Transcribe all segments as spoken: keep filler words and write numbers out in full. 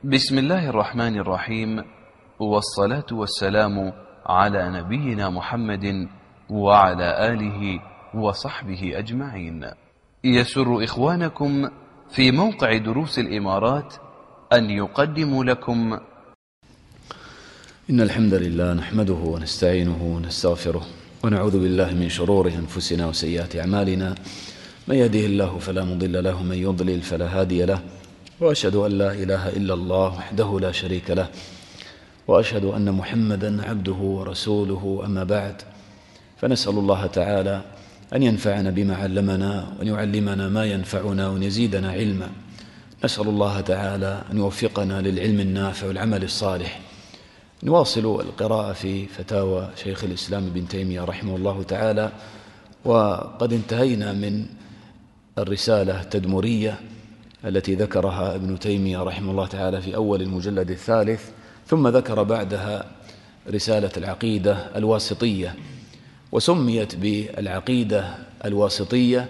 بسم الله الرحمن الرحيم، والصلاة والسلام على نبينا محمد وعلى آله وصحبه أجمعين. يسر إخوانكم في موقع دروس الإمارات أن يقدموا لكم إن الحمد لله نحمده ونستعينه ونستغفره ونعوذ بالله من شرور أنفسنا وسيئات أعمالنا، من يهده الله فلا مضل له ومن يضلل فلا هادي له، وأشهد أن لا إله إلا الله وحده لا شريك له، وأشهد أن محمدا عبده ورسوله. أما بعد، فنسأل الله تعالى أن ينفعنا بما علمنا وأن يعلمنا ما ينفعنا وأن يزيدنا علما. نسأل الله تعالى أن يوفقنا للعلم النافع والعمل الصالح. نواصل القراءة في فتاوى شيخ الإسلام ابن تيمية رحمه الله تعالى، وقد انتهينا من الرسالة التدمرية التي ذكرها ابن تيمية رحمه الله تعالى في أول المجلد الثالث، ثم ذكر بعدها رسالة العقيدة الواسطية. وسميت بالعقيدة الواسطية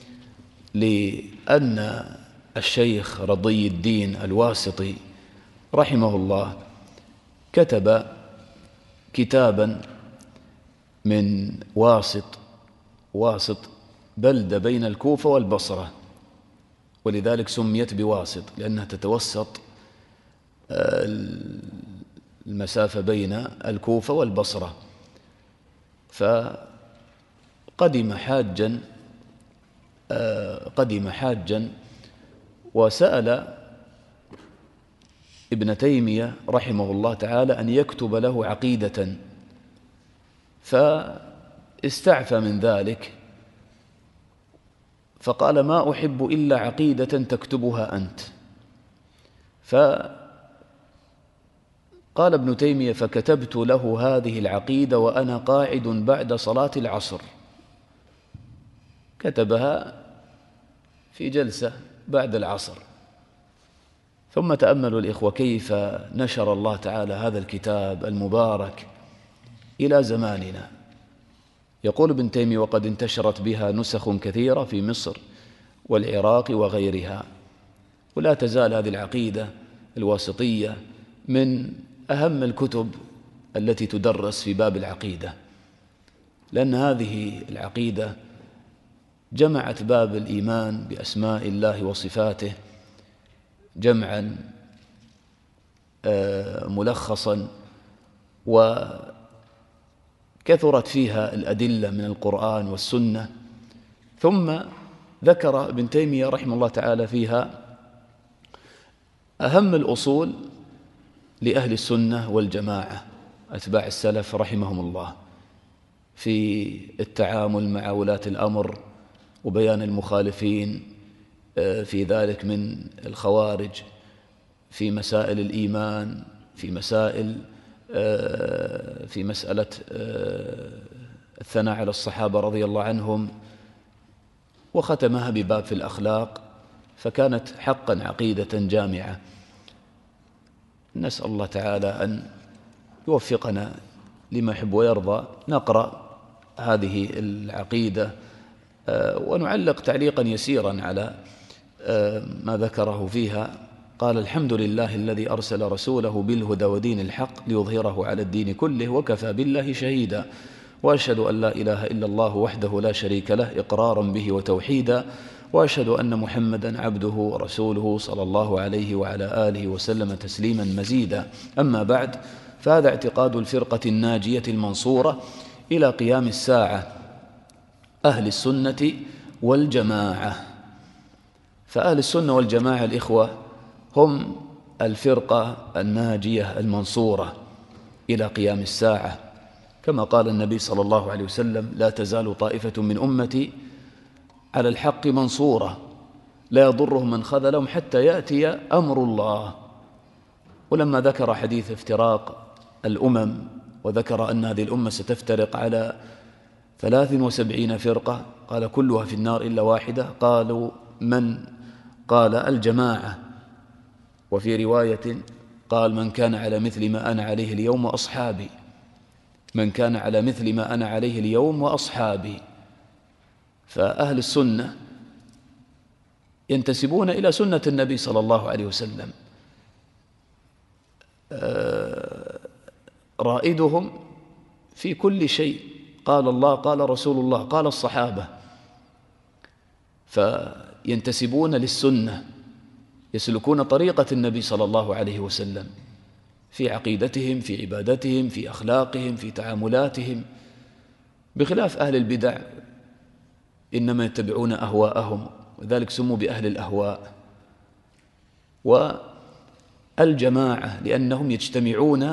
لأن الشيخ رضي الدين الواسطي رحمه الله كتب كتابا من واسط واسط بلدة بين الكوفة والبصرة، ولذلك سميت بواسط لأنها تتوسط المسافة بين الكوفة والبصرة. فقدم حاجا قدم حاجا وسأل ابن تيمية رحمه الله تعالى أن يكتب له عقيدة، فاستعفى من ذلك فقال: ما أحب إلا عقيدة تكتبها أنت. فقال ابن تيمية: فكتبت له هذه العقيدة وأنا قاعد بعد صلاة العصر. كتبها في جلسة بعد العصر. ثم تأملوا الإخوة كيف نشر الله تعالى هذا الكتاب المبارك إلى زماننا. يقول ابن تيمية: وقد انتشرت بها نسخ كثيرة في مصر والعراق وغيرها. ولا تزال هذه العقيدة الواسطية من أهم الكتب التي تدرس في باب العقيدة، لأن هذه العقيدة جمعت باب الإيمان بأسماء الله وصفاته جمعا ملخصا، وكثرت فيها الأدلة من القرآن والسنة. ثم ذكر ابن تيمية رحمه الله تعالى فيها أهم الأصول لأهل السنة والجماعة أتباع السلف رحمهم الله في التعامل مع ولاة الأمر وبيان المخالفين في ذلك من الخوارج، في مسائل الإيمان، في مسائل في مسألة الثناء على الصحابة رضي الله عنهم، وختمها بباب في الأخلاق، فكانت حقا عقيدة جامعة. نسأل الله تعالى أن يوفقنا لما يحب ويرضى. نقرأ هذه العقيدة ونعلق تعليقا يسيرا على ما ذكره فيها. قال: الحمد لله الذي أرسل رسوله بالهدى ودين الحق ليظهره على الدين كله وكفى بالله شهيدا، وأشهد أن لا إله إلا الله وحده لا شريك له إقرارا به وتوحيدا، وأشهد أن محمدا عبده ورسوله صلى الله عليه وعلى آله وسلم تسليما مزيدا. أما بعد، فهذا اعتقاد الفرقة الناجية المنصورة إلى قيام الساعة، أهل السنة والجماعة. فأهل السنة والجماعة الإخوة هم الفرقة الناجية المنصورة إلى قيام الساعة، كما قال النبي صلى الله عليه وسلم: لا تزال طائفة من أمتي على الحق منصورة لا يضرهم من خذلهم حتى يأتي أمر الله. ولما ذكر حديث افتراق الأمم وذكر أن هذه الأمة ستفترق على ثلاث وسبعين فرقة، قال: كلها في النار إلا واحدة. قالوا: من؟ قال: الجماعة. وفي رواية قال: من كان على مثل ما أنا عليه اليوم وأصحابي. من كان على مثل ما أنا عليه اليوم وأصحابي. فأهل السنة ينتسبون إلى سنة النبي صلى الله عليه وسلم، رائدهم في كل شيء، قال الله قال رسول الله قال الصحابة، فينتسبون للسنة، يسلكون طريقة النبي صلى الله عليه وسلم في عقيدتهم، في عبادتهم، في أخلاقهم، في تعاملاتهم، بخلاف أهل البدع إنما يتبعون أهواءهم، وذلك سموا بأهل الأهواء. والجماعة لأنهم يجتمعون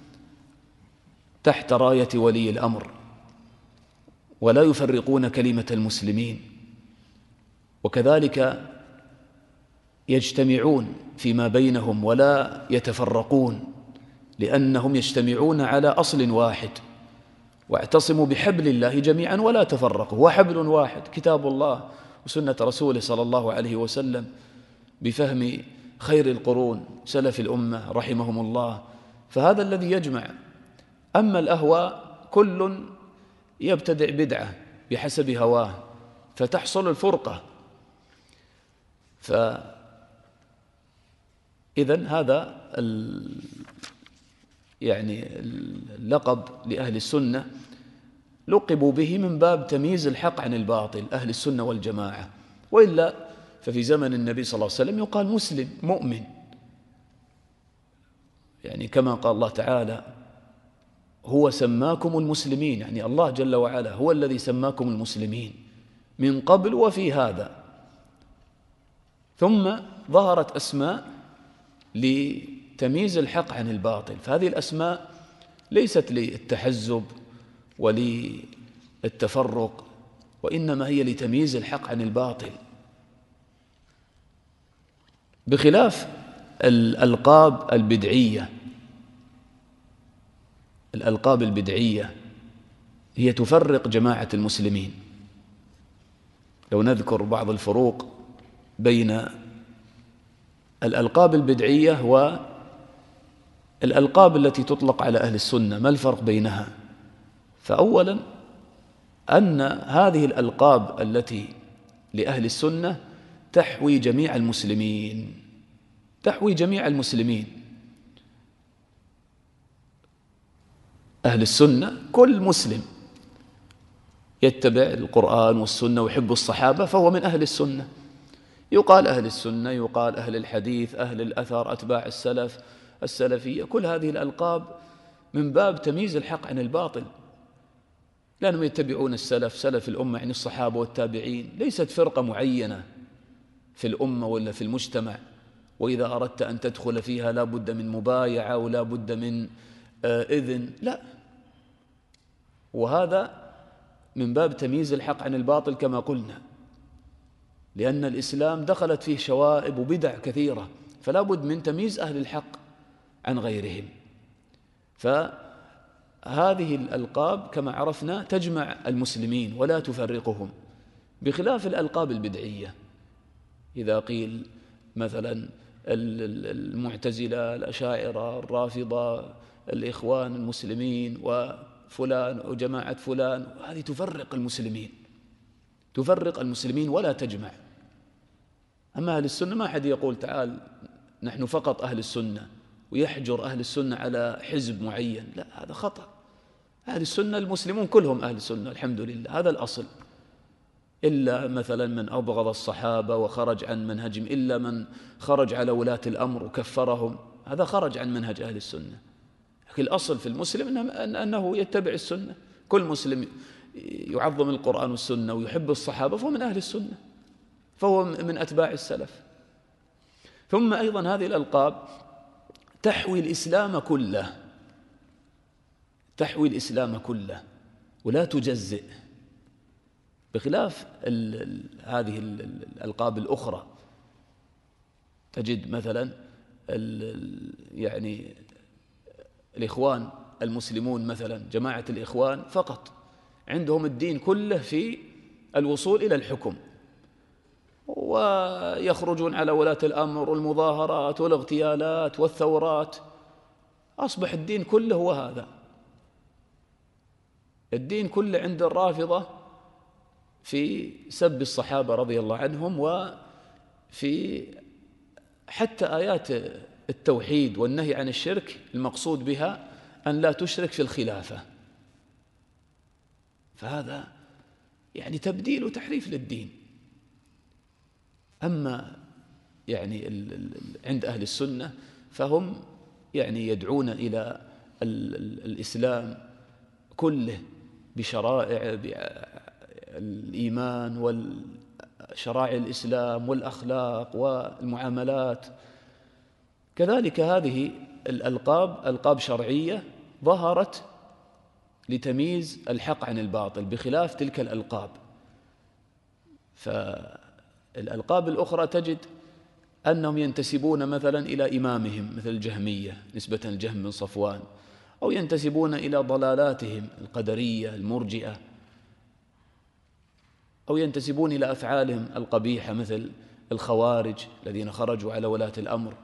تحت راية ولي الأمر ولا يفرقون كلمة المسلمين، وكذلك يجتمعون فيما بينهم ولا يتفرقون لأنهم يجتمعون على أصل واحد، واعتصموا بحبل الله جميعا ولا تفرقوا، وحبل واحد كتاب الله وسنة رسوله صلى الله عليه وسلم بفهم خير القرون سلف الأمة رحمهم الله، فهذا الذي يجمع. أما الأهواء كل يبتدع بدعة بحسب هواه فتحصل الفرقة. فإذن هذا ال يعني اللقب لأهل السنة لقبوا به من باب تمييز الحق عن الباطل، أهل السنة والجماعة، وإلا ففي زمن النبي صلى الله عليه وسلم يقال مسلم مؤمن، يعني كما قال الله تعالى هو سماكم المسلمين، يعني الله جل وعلا هو الذي سماكم المسلمين من قبل وفي هذا. ثم ظهرت أسماء لتمييز الحق عن الباطل، فهذه الأسماء ليست للتحزب وللتفرق، وإنما هي لتمييز الحق عن الباطل، بخلاف الألقاب البدعية. الألقاب البدعية هي تفرق جماعة المسلمين. لو نذكر بعض الفروق بين الألقاب البدعية والألقاب التي تطلق على أهل السنة، ما الفرق بينها؟ فأولا أن هذه الألقاب التي لأهل السنة تحوي جميع المسلمين، تحوي جميع المسلمين. أهل السنة كل مسلم يتبع القرآن والسنة ويحب الصحابة فهو من أهل السنة. يقال أهل السنة، يقال أهل الحديث، أهل الأثر، أتباع السلف، السلفية، كل هذه الألقاب من باب تمييز الحق عن الباطل، لأنهم يتبعون السلف، سلف الأمة يعني الصحابة والتابعين، ليست فرقة معينة في الأمة ولا في المجتمع، وإذا أردت أن تدخل فيها لا بد من مبايعة ولا بد من إذن، لا. وهذا من باب تمييز الحق عن الباطل كما قلنا، لأن الإسلام دخلت فيه شوائب وبدع كثيرة، فلا بد من تمييز أهل الحق عن غيرهم. فهذه الألقاب كما عرفنا تجمع المسلمين ولا تفرقهم، بخلاف الألقاب البدعية. إذا قيل مثلا المعتزلة، الأشاعرة، الرافضة، الإخوان المسلمين وفلان وجماعة فلان، هذه تفرق المسلمين، تفرق المسلمين ولا تجمع. أما أهل السنة ما أحد يقول تعال نحن فقط أهل السنة ويحجر أهل السنة على حزب معين، لا، هذا خطأ. أهل السنة المسلمون كلهم أهل السنة الحمد لله، هذا الأصل، إلا مثلا من أبغض الصحابة وخرج عن منهجهم، إلا من خرج على ولاة الأمر وكفرهم، هذا خرج عن منهج أهل السنة. لكن الأصل في المسلم أنه يتبع السنة، كل مسلم يعظم القرآن والسنة ويحب الصحابة فهو من أهل السنة، فهو من أتباع السلف. ثم أيضا هذه الألقاب تحوي الإسلام كله، تحوي الإسلام كله ولا تجزئ، بخلاف ال ال هذه ال الألقاب الأخرى. تجد مثلا يعني الإخوان المسلمون مثلا، جماعة الإخوان فقط عندهم الدين كله في الوصول إلى الحكم، ويخرجون على ولاة الأمر والمظاهرات والاغتيالات والثورات، أصبح الدين كله هو هذا. الدين كله عند الرافضة في سب الصحابة رضي الله عنهم، وفي حتى آيات التوحيد والنهي عن الشرك المقصود بها أن لا تشرك في الخلافة، فهذا يعني تبديل وتحريف للدين. أما يعني عند أهل السنة فهم يعني يدعون إلى الإسلام كله بشرائع الإيمان والشرائع الإسلام والأخلاق والمعاملات. كذلك هذه الألقاب ألقاب شرعية ظهرت لتمييز الحق عن الباطل بخلاف تلك الألقاب. فالألقاب الأخرى تجد أنهم ينتسبون مثلا إلى إمامهم مثل الجهمية نسبة الجهم بن صفوان، أو ينتسبون إلى ضلالاتهم القدرية المرجئة، أو ينتسبون إلى أفعالهم القبيحة مثل الخوارج الذين خرجوا على ولاة الأمر.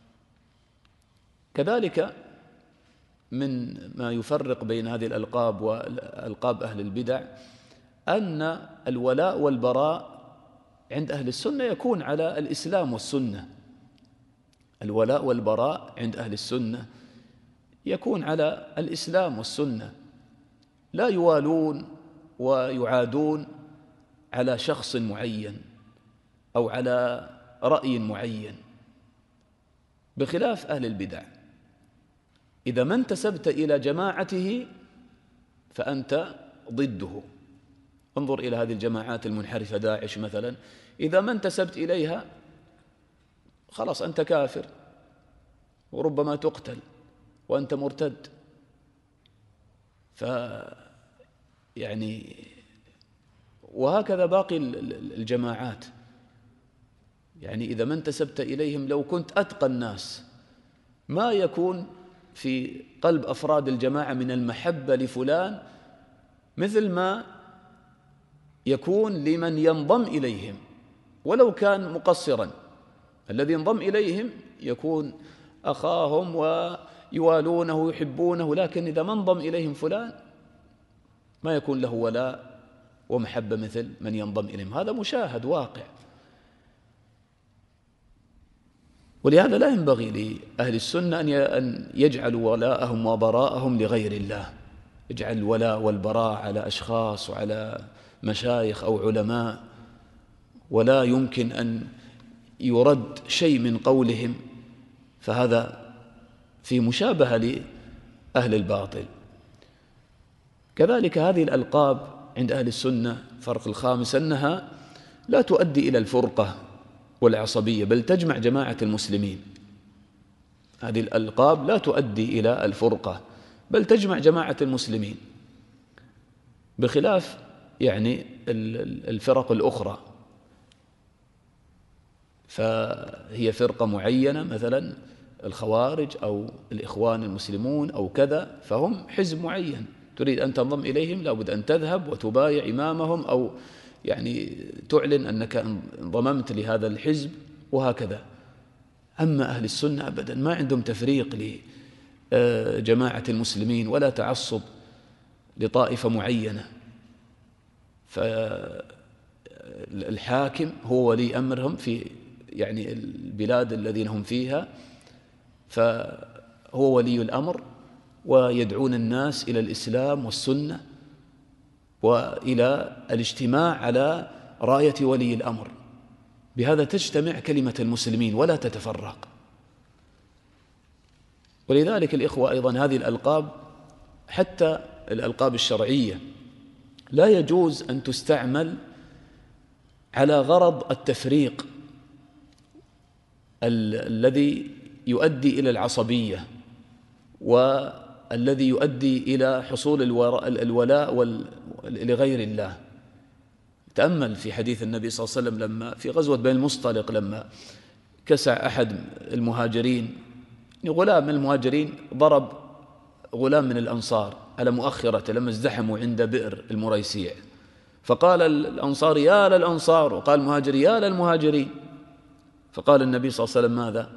كذلك من ما يفرق بين هذه الألقاب وألقاب أهل البدع أن الولاء والبراء عند أهل السنة يكون على الإسلام والسنة. الولاء والبراء عند أهل السنة يكون على الإسلام والسنة، لا يوالون ويعادون على شخص معين أو على رأي معين، بخلاف أهل البدع. إذا ما انتسبت إلى جماعته فأنت ضده. انظر إلى هذه الجماعات المنحرفة، داعش مثلا، إذا ما انتسبت إليها خلاص أنت كافر وربما تقتل وأنت مرتد. ف يعني وهكذا باقي الجماعات، يعني إذا ما انتسبت إليهم لو كنت أتقى الناس ما يكون في قلب أفراد الجماعة من المحبة لفلان مثل ما يكون لمن ينضم إليهم ولو كان مقصرا. الذي ينضم إليهم يكون أخاهم ويوالونه ويحبونه، لكن إذا ما انضم إليهم فلان ما يكون له ولاء ومحبة مثل من ينضم إليهم. هذا مشاهد واقع. ولهذا لا ينبغي لأهل السنة أن يجعلوا ولاءهم وبراءهم لغير الله، يجعل الولاء والبراء على أشخاص وعلى مشايخ أو علماء، ولا يمكن أن يرد شيء من قولهم، فهذا في مشابهة لأهل الباطل. كذلك هذه الألقاب عند أهل السنة فرق الخامس أنها لا تؤدي إلى الفرقة والعصبية، بل تجمع جماعة المسلمين. هذه الألقاب لا تؤدي إلى الفرقة بل تجمع جماعة المسلمين، بخلاف يعني الفرق الأخرى، فهي فرقة معينة مثلا الخوارج أو الإخوان المسلمون أو كذا، فهم حزب معين تريد أن تنضم إليهم لابد أن تذهب وتبايع إمامهم أو يعني تعلن أنك انضممت لهذا الحزب وهكذا. أما أهل السنة أبدا ما عندهم تفريق لجماعة المسلمين ولا تعصب لطائفة معينة، فالحاكم هو ولي أمرهم في يعني البلاد الذين هم فيها، فهو ولي الأمر ويدعون الناس إلى الإسلام والسنة وإلى الاجتماع على راية ولي الأمر، بهذا تجتمع كلمة المسلمين ولا تتفرق. ولذلك الإخوة أيضا هذه الألقاب حتى الألقاب الشرعية لا يجوز أن تستعمل على غرض التفريق الذي يؤدي إلى العصبية والذي يؤدي إلى حصول الولاء لغير الله. تأمل في حديث النبي صلى الله عليه وسلم لما في غزوة بني المصطلق لما كسع أحد المهاجرين، غلام من المهاجرين ضرب غلام من الأنصار على مؤخرته لما ازدحموا عند بئر المريسيع، فقال الأنصار يا للأنصار وقال المهاجر يا للمهاجرين، فقال النبي صلى الله عليه وسلم ماذا؟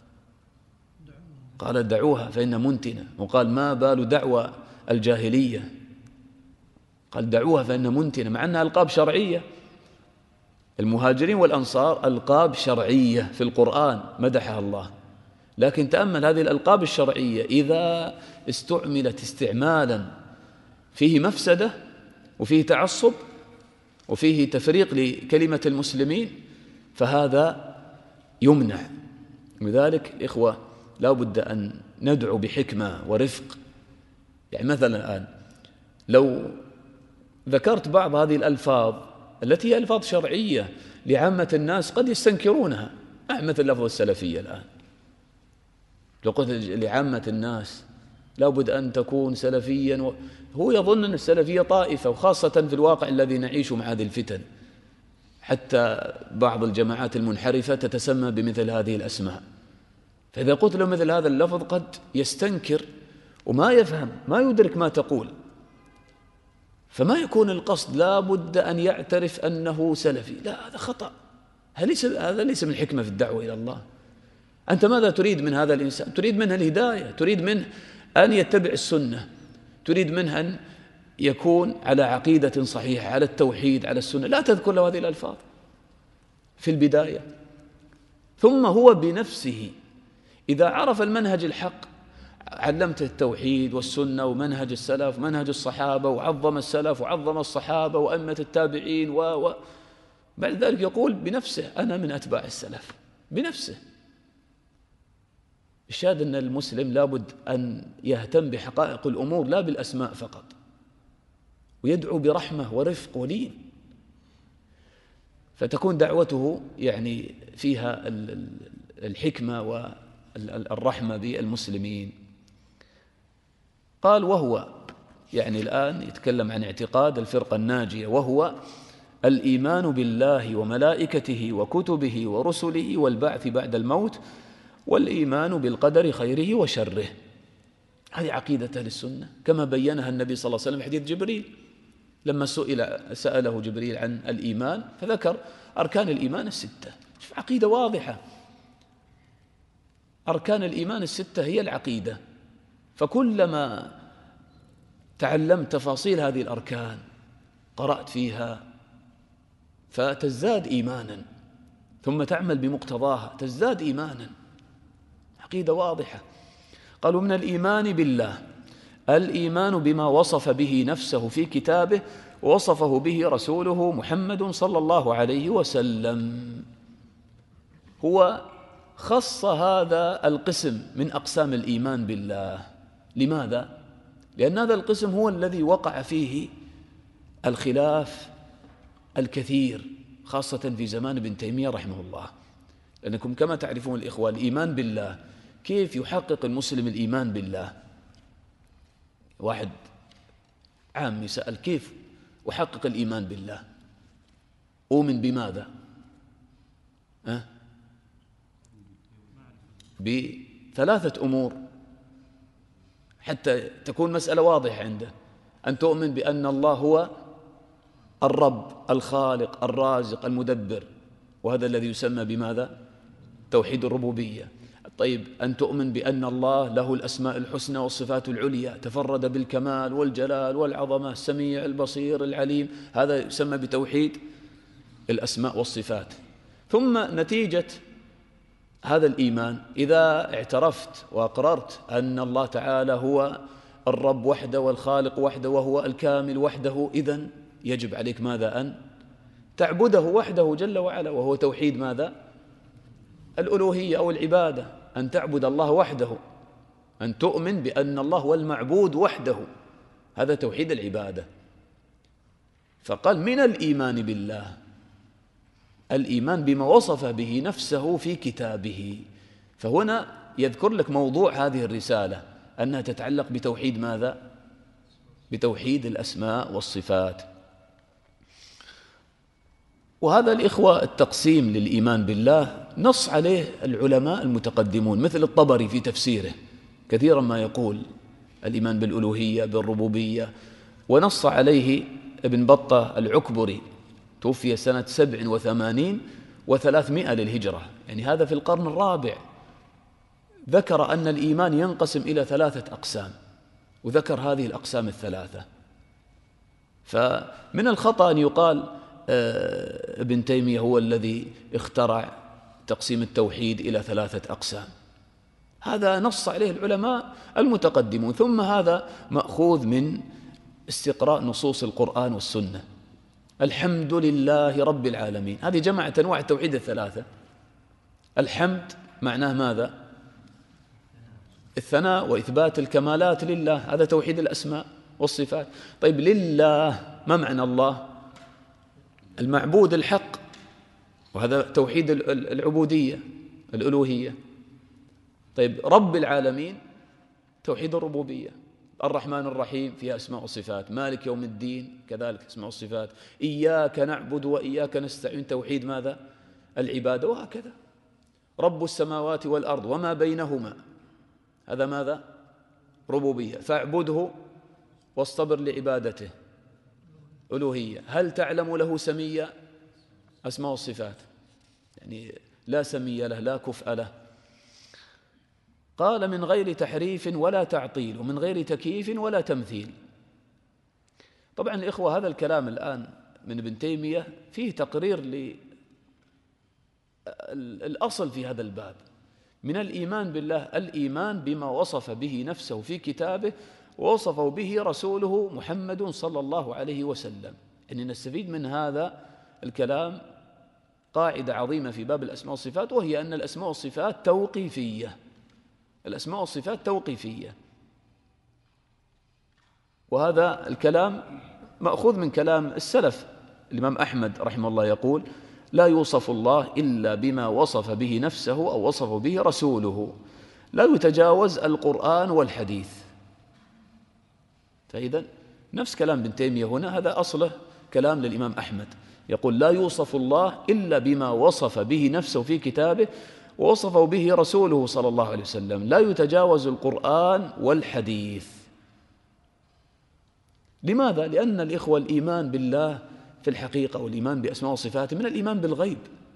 قال دعوها فإن منتنة، وقال ما بال دعوى الجاهلية، قال دعوها فإن منتنة، مع أنها ألقاب شرعية. المهاجرين والأنصار ألقاب شرعية في القرآن مدحها الله، لكن تأمل هذه الألقاب الشرعية إذا استعملت استعمالا فيه مفسدة وفيه تعصب وفيه تفريق لكلمة المسلمين فهذا يمنع. لذلك إخوة لا بد أن ندعو بحكمة ورفق. يعني مثلا الآن لو ذكرت بعض هذه الألفاظ التي هي ألفاظ شرعية لعامة الناس قد يستنكرونها، مثل لفظ السلفية الآن، لو قلت لعامة الناس لابد أن تكون سلفيا و... هو يظن أن السلفية طائفة، وخاصة في الواقع الذي نعيش مع هذه الفتن، حتى بعض الجماعات المنحرفة تتسمى بمثل هذه الأسماء. فإذا قلت له مثل هذا اللفظ قد يستنكر وما يفهم، ما يدرك ما تقول، فما يكون القصد لا بد أن يعترف أنه سلفي. لا، هذا خطأ، هذا ليس من الحكمة في الدعوة إلى الله. أنت ماذا تريد من هذا الإنسان؟ تريد منه الهداية، تريد منه أن يتبع السنة، تريد منه أن يكون على عقيدة صحيحة، على التوحيد، على السنة. لا تذكر له هذه الألفاظ في البداية. ثم هو بنفسه إذا عرف المنهج الحق علمته التوحيد والسنة ومنهج السلف ومنهج الصحابة، وعظم السلف وعظم الصحابة وأئمة التابعين و... و... بعد ذلك يقول بنفسه أنا من أتباع السلف بنفسه. الشاهد أن المسلم لابد أن يهتم بحقائق الأمور لا بالأسماء فقط، ويدعو برحمة ورفق ولين، فتكون دعوته يعني فيها الحكمة والرحمة بالمسلمين. قال وهو، يعني الآن يتكلم عن اعتقاد الفرقة الناجية، وهو الإيمان بالله وملائكته وكتبه ورسله والبعث بعد الموت والإيمان بالقدر خيره وشره. هذه عقيدة أهل السنة كما بينها النبي صلى الله عليه وسلم في حديث جبريل لما سئل سأله جبريل عن الإيمان فذكر أركان الإيمان الستة. عقيدة واضحة، أركان الإيمان الستة هي العقيدة. فكلما تعلمت تفاصيل هذه الأركان قرأت فيها فتزداد إيمانا، ثم تعمل بمقتضاها تزداد إيمانا. عقيدة واضحة. قالوا من الإيمان بالله الإيمان بما وصف به نفسه في كتابه ووصفه به رسوله محمد صلى الله عليه وسلم. هو خص هذا القسم من أقسام الإيمان بالله. لماذا؟ لأن هذا القسم هو الذي وقع فيه الخلاف الكثير، خاصة في زمان ابن تيمية رحمه الله. لأنكم كما تعرفون الإخوة الإيمان بالله، كيف يحقق المسلم الإيمان بالله؟ واحد عام يسأل كيف أحقق الإيمان بالله؟ أؤمن بماذا؟ أه؟ بثلاثة أمور حتى تكون مسألة واضحة عنده. أن تؤمن بأن الله هو الرب الخالق الرازق المدبر، وهذا الذي يسمى بماذا؟ توحيد الربوبية. طيب، أن تؤمن بأن الله له الأسماء الحسنى والصفات العليا، تفرد بالكمال والجلال والعظمة، السميع البصير العليم، هذا يسمى بتوحيد الأسماء والصفات. ثم نتيجة هذا الإيمان إذا اعترفت وأقررت أن الله تعالى هو الرب وحده والخالق وحده وهو الكامل وحده، إذن يجب عليك ماذا؟ أن تعبده وحده جل وعلا، وهو توحيد ماذا؟ الألوهية أو العبادة. أن تعبد الله وحده، أن تؤمن بأن الله هو المعبود وحده، هذا توحيد العبادة. فقال من الإيمان بالله الإيمان بما وصف به نفسه في كتابه. فهنا يذكر لك موضوع هذه الرسالة أنها تتعلق بتوحيد ماذا؟ بتوحيد الأسماء والصفات. وهذا الإخوة التقسيم للإيمان بالله نص عليه العلماء المتقدمون، مثل الطبري في تفسيره كثيرا ما يقول الإيمان بالألوهية بالربوبية، ونص عليه ابن بطة العكبري توفي سنة سبع وثمانين وثلاثمائة للهجرة، يعني هذا في القرن الرابع. ذكر أن الإيمان ينقسم إلى ثلاثة أقسام، وذكر هذه الأقسام الثلاثة. فمن الخطأ أن يقال ابن تيمية هو الذي اخترع تقسيم التوحيد إلى ثلاثة أقسام. هذا نص عليه العلماء المتقدمون. ثم هذا مأخوذ من استقراء نصوص القرآن والسنة. الحمد لله رب العالمين، هذه جمعت أنواع التوحيد الثلاثة. الحمد معناه ماذا؟ الثناء وإثبات الكمالات لله، هذا توحيد الأسماء والصفات. طيب لله ما معنى الله؟ المعبود الحق، وهذا توحيد العبودية الألوهية. طيب رب العالمين توحيد الربوبية. الرحمن الرحيم فيها أسماء وصفات، مالك يوم الدين كذلك أسماء وصفات، إياك نعبد وإياك نستعين توحيد ماذا؟ العبادة، وهكذا. رب السماوات والأرض وما بينهما، هذا ماذا؟ ربوبية. فاعبده واصطبر لعبادته، ألوهية. هل تعلم له سميا؟ أسماء والصفات، يعني لا سمي له لا كفء له. قال من غير تحريف ولا تعطيل ومن غير تكييف ولا تمثيل. طبعا الإخوة هذا الكلام الآن من ابن تيمية فيه تقرير للأصل في هذا الباب من الإيمان بالله، الإيمان بما وصف به نفسه في كتابه ووصفه به رسوله محمد صلى الله عليه وسلم. يعني نستفيد من هذا الكلام قاعدة عظيمة في باب الأسماء والصفات، وهي أن الأسماء والصفات توقيفية. الأسماء والصفات توقيفية، وهذا الكلام مأخوذ من كلام السلف. الإمام أحمد رحمه الله يقول: لا يوصف الله إلا بما وصف به نفسه أو وصفه به رسوله، لا يتجاوز القرآن والحديث. فإذا نفس كلام ابن تيمية هنا، هذا أصله كلام للإمام أحمد، يقول: لا يوصف الله إلا بما وصف به نفسه في كتابه ووصفه به رسوله صلى الله عليه وسلم، لا يتجاوز القرآن والحديث. لماذا؟ لأن الإخوة الإيمان بالله في الحقيقة والإيمان بأسماء وصفاته من الإيمان بالغيب،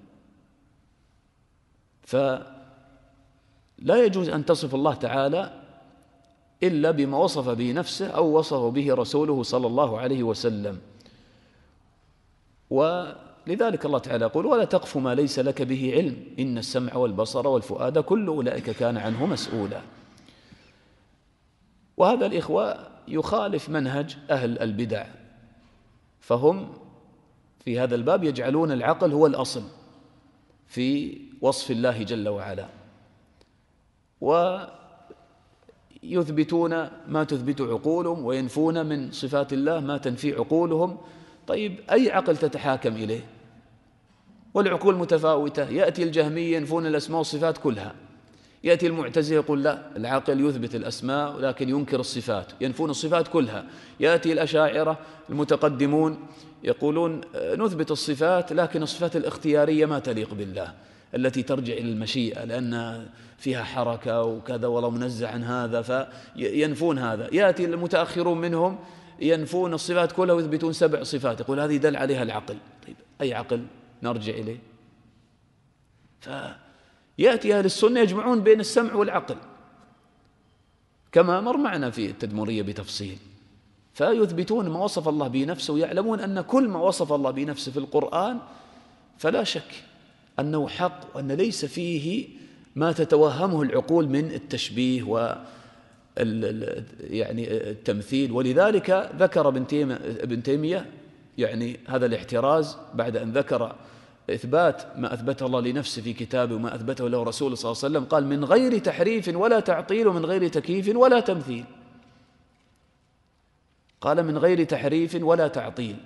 فلا يجوز أن تصف الله تعالى إلا بما وصف به نفسه أو وصفه به رسوله صلى الله عليه وسلم. ولذلك الله تعالى يقول: ولا تقف ما ليس لك به علم إن السمع والبصر والفؤاد كل أولئك كان عنه مسؤولا. وهذا الإخوة يخالف منهج أهل البدع، فهم في هذا الباب يجعلون العقل هو الأصل في وصف الله جل وعلا، ويثبتون ما تثبت عقولهم وينفون من صفات الله ما تنفي عقولهم. طيب أي عقل تتحاكم إليه؟ والعقول متفاوتة. يأتي الجهمية ينفون الأسماء والصفات كلها، يأتي المعتزلة يقول لا، العقل يثبت الأسماء ولكن ينكر الصفات، ينفون الصفات كلها. يأتي الأشاعرة المتقدمون يقولون نثبت الصفات لكن الصفات الاختيارية ما تليق بالله، التي ترجع إلى المشيئة لأن فيها حركة وكذا والله منزه عن هذا، فينفون هذا. يأتي المتأخرون منهم ينفون الصفات كلها ويثبتون سبع صفات، يقول هذه دل عليها العقل. طيب أي عقل نرجع إليه؟ فيأتي أهل السنة يجمعون بين السمع والعقل كما مر معنا في التدمرية بتفصيل، فيثبتون ما وصف الله به نفسه، ويعلمون أن كل ما وصف الله به نفسه في القرآن فلا شك أنه حق، وأن ليس فيه ما تتوهمه العقول من التشبيه و يعني التمثيل. ولذلك ذكر ابن تيمية يعني هذا الاحتراز بعد أن ذكر إثبات ما أثبته الله لنفسه في كتابه وما أثبته له رسوله صلى الله عليه وسلم، قال: من غير تحريف ولا تعطيل ومن غير تكييف ولا تمثيل. قال من غير تحريف ولا تعطيل.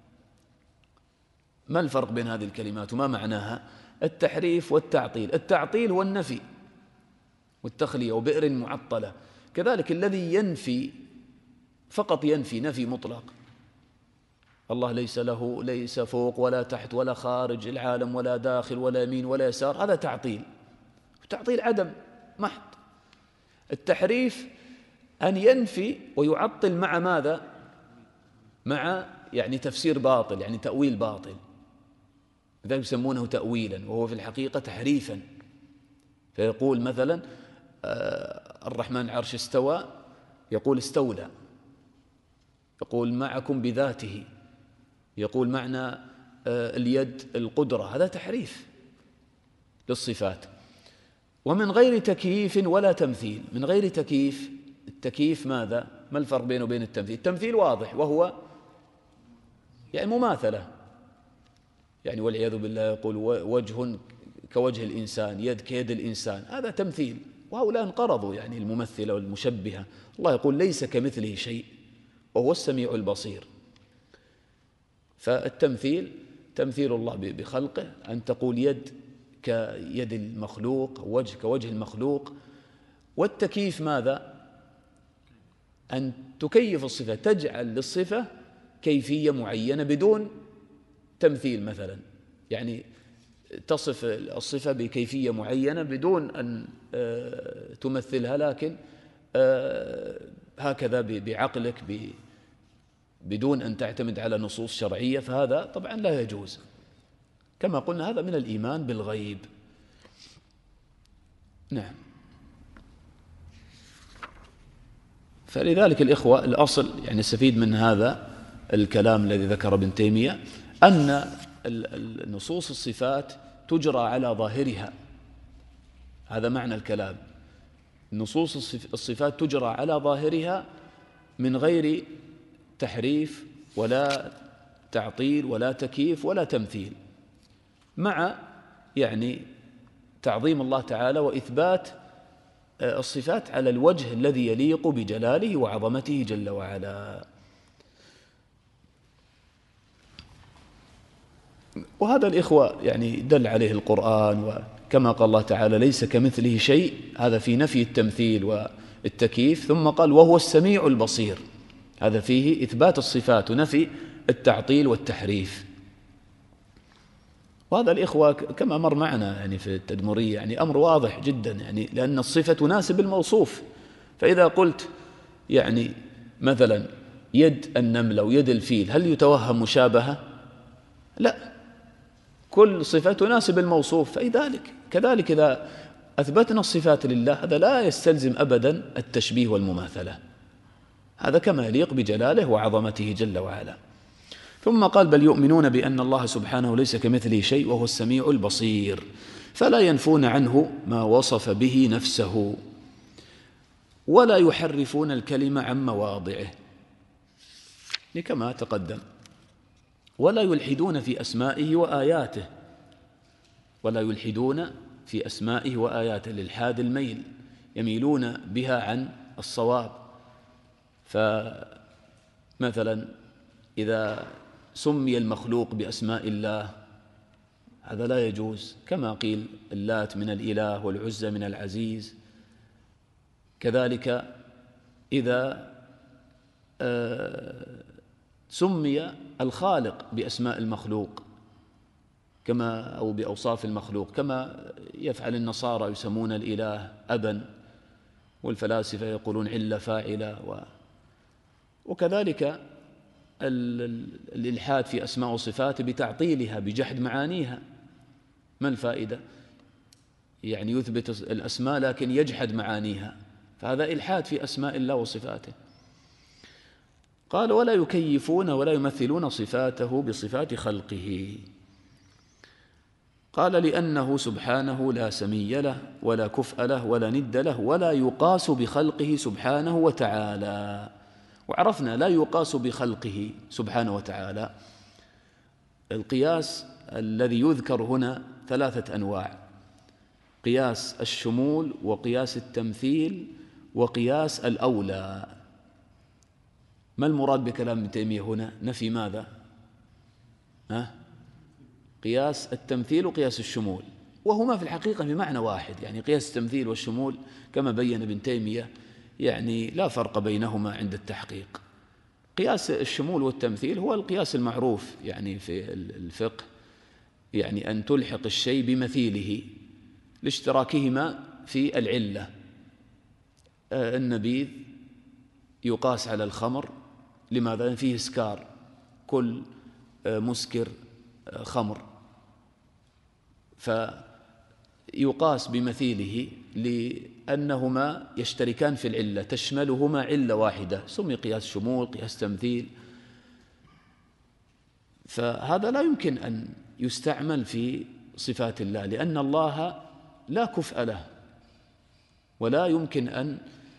ما الفرق بين هذه الكلمات وما معناها؟ التحريف والتعطيل، التعطيل هو النفي والتخلية وبئر معطلة، كذلك الذي ينفي فقط ينفي نفي مطلق، الله ليس له ليس فوق ولا تحت ولا خارج العالم ولا داخل ولا يمين ولا يسار، هذا تعطيل، تعطيل عدم محض. التحريف أن ينفي ويعطل مع ماذا؟ مع يعني تفسير باطل، يعني تأويل باطل، لذلك يسمونه تأويلا وهو في الحقيقة تحريفا. فيقول مثلا الرحمن عرش استوى، يقول استولى، يقول معكم بذاته، يقول معنى اليد القدرة، هذا تحريف للصفات. ومن غير تكييف ولا تمثيل. من غير تكييف، التكييف ماذا؟ ما الفرق بينه وبين التمثيل؟ التمثيل واضح، وهو يعني مماثلة، يعني والعياذ بالله يقول وجه كوجه الإنسان، يد كيد الإنسان، هذا تمثيل، وهؤلاء انقرضوا يعني الممثلة والمشبهة. الله يقول ليس كمثله شيء وهو السميع البصير. فالتمثيل تمثيل الله بخلقه، أن تقول يد كيد المخلوق، وجه كوجه المخلوق. والتكييف ماذا؟ أن تكيف الصفة، تجعل للصفة كيفية معينة بدون تمثيل مثلا، يعني تصف الصفة بكيفية معينة بدون أن تمثلها، لكن هكذا بعقلك بدون أن تعتمد على نصوص شرعية، فهذا طبعا لا يجوز. كما قلنا هذا من الإيمان بالغيب. نعم. فلذلك الإخوة الأصل يعني نستفيد من هذا الكلام الذي ذكر ابن تيمية أن النصوص الصفات تجرى على ظاهرها، هذا معنى الكلام. نصوص الصفات تجرى على ظاهرها من غير تحريف ولا تعطيل ولا تكييف ولا تمثيل، مع يعني تعظيم الله تعالى وإثبات الصفات على الوجه الذي يليق بجلاله وعظمته جل وعلا. وهذا الإخوة يعني دل عليه القرآن، وكما قال الله تعالى ليس كمثله شيء، هذا في نفي التمثيل والتكييف. ثم قال وهو السميع البصير، هذا فيه إثبات الصفات ونفي التعطيل والتحريف. وهذا الإخوة كما مر معنا يعني في التدمرية يعني أمر واضح جدا، يعني لأن الصفة تناسب الموصوف. فإذا قلت يعني مثلا يد النملة ويد الفيل، هل يتوهم مشابهة؟ لا، كل صفة تناسب الموصوف. فلذلك كذلك إذا أثبتنا الصفات لله هذا لا يستلزم أبدا التشبيه والمماثلة، هذا كما يليق بجلاله وعظمته جل وعلا. ثم قال بل يؤمنون بأن الله سبحانه ليس كمثله شيء وهو السميع البصير، فلا ينفون عنه ما وصف به نفسه ولا يحرفون الكلمة عن مواضعه، كما تقدم. ولا يلحدون في أسمائه وآياته، ولا يلحدون في أسمائه وآياته، الإلحاد الميل، يميلون بها عن الصواب. فمثلا إذا سمي المخلوق بأسماء الله هذا لا يجوز، كما قيل اللات من الإله والعزى من العزيز. كذلك إذا سمي الخالق بأسماء المخلوق كما أو بأوصاف المخلوق، كما يفعل النصارى يسمون الإله أبا، والفلاسفة يقولون علة فاعلة. و... وكذلك الإلحاد في أسماء وصفاته بتعطيلها بجحد معانيها. ما الفائدة؟ يعني يثبت الأسماء لكن يجحد معانيها، فهذا إلحاد في أسماء الله وصفاته. قال ولا يكيفون ولا يمثلون صفاته بصفات خلقه. قال لأنه سبحانه لا سمي له ولا كفء له ولا ند له ولا يقاس بخلقه سبحانه وتعالى. وعرفنا لا يقاس بخلقه سبحانه وتعالى. القياس الذي يذكر هنا ثلاثة أنواع: قياس الشمول وقياس التمثيل وقياس الأولى. ما المراد بكلام ابن تيمية هنا؟ نفي ماذا؟ ها؟ قياس التمثيل وقياس الشمول، وهما في الحقيقة بمعنى واحد. يعني قياس التمثيل والشمول كما بين ابن تيمية يعني لا فرق بينهما عند التحقيق. قياس الشمول والتمثيل هو القياس المعروف يعني في الفقه، يعني أن تلحق الشيء بمثيله لاشتراكهما في العلة. النبيذ يقاس على الخمر، لماذا؟ فيه إسكار، كل مسكر خمر، فيقاس بمثيله لأنهما يشتركان في العلة، تشملهما علة واحدة، سمي قياس شمول قياس تمثيل. فهذا لا يمكن أن يستعمل في صفات الله، لأن الله لا كفء له ولا يمكن أن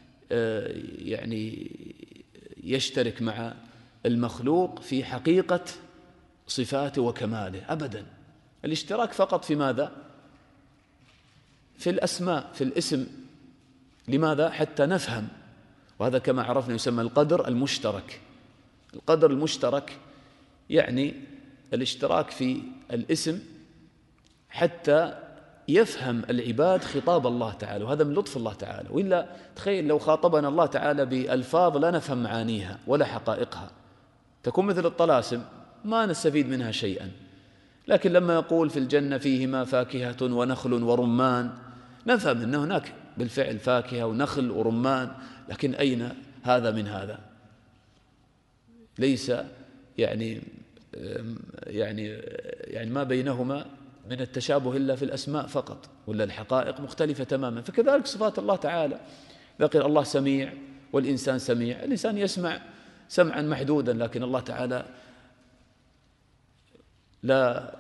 يعني يشترك مع المخلوق في حقيقة صفاته وكماله أبدا. الاشتراك فقط في ماذا؟ في الأسماء، في الاسم. لماذا؟ حتى نفهم، وهذا كما عرفنا يسمى القدر المشترك. القدر المشترك يعني الاشتراك في الاسم حتى يفهم العباد خطاب الله تعالى، وهذا من لطف الله تعالى. وإلا تخيل لو خاطبنا الله تعالى بألفاظ لا نفهم معانيها ولا حقائقها، تكون مثل الطلاسم ما نستفيد منها شيئا. لكن لما يقول في الجنة فيهما فاكهة ونخل ورمان، نفهم أن هناك بالفعل فاكهة ونخل ورمان، لكن أين هذا من هذا؟ ليس يعني يعني يعني ما بينهما من التشابه إلا في الأسماء فقط، ولا الحقائق مختلفة تماما. فكذلك صفات الله تعالى، إذا قيل الله سميع والإنسان سميع، الإنسان يسمع سمعا محدودا، لكن الله تعالى لا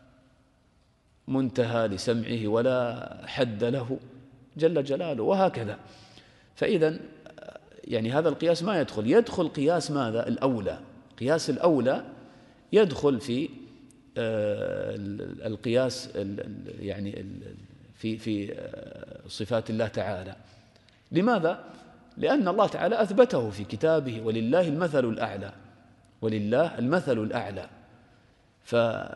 منتهى لسمعه ولا حد له جل جلاله، وهكذا. فإذا يعني هذا القياس ما يدخل يدخل قياس ماذا؟ الأولى. قياس الأولى يدخل في القياس يعني في في صفات الله تعالى. لماذا؟ لأن الله تعالى أثبته في كتابه: ولله المثل الأعلى، ولله المثل الأعلى. ف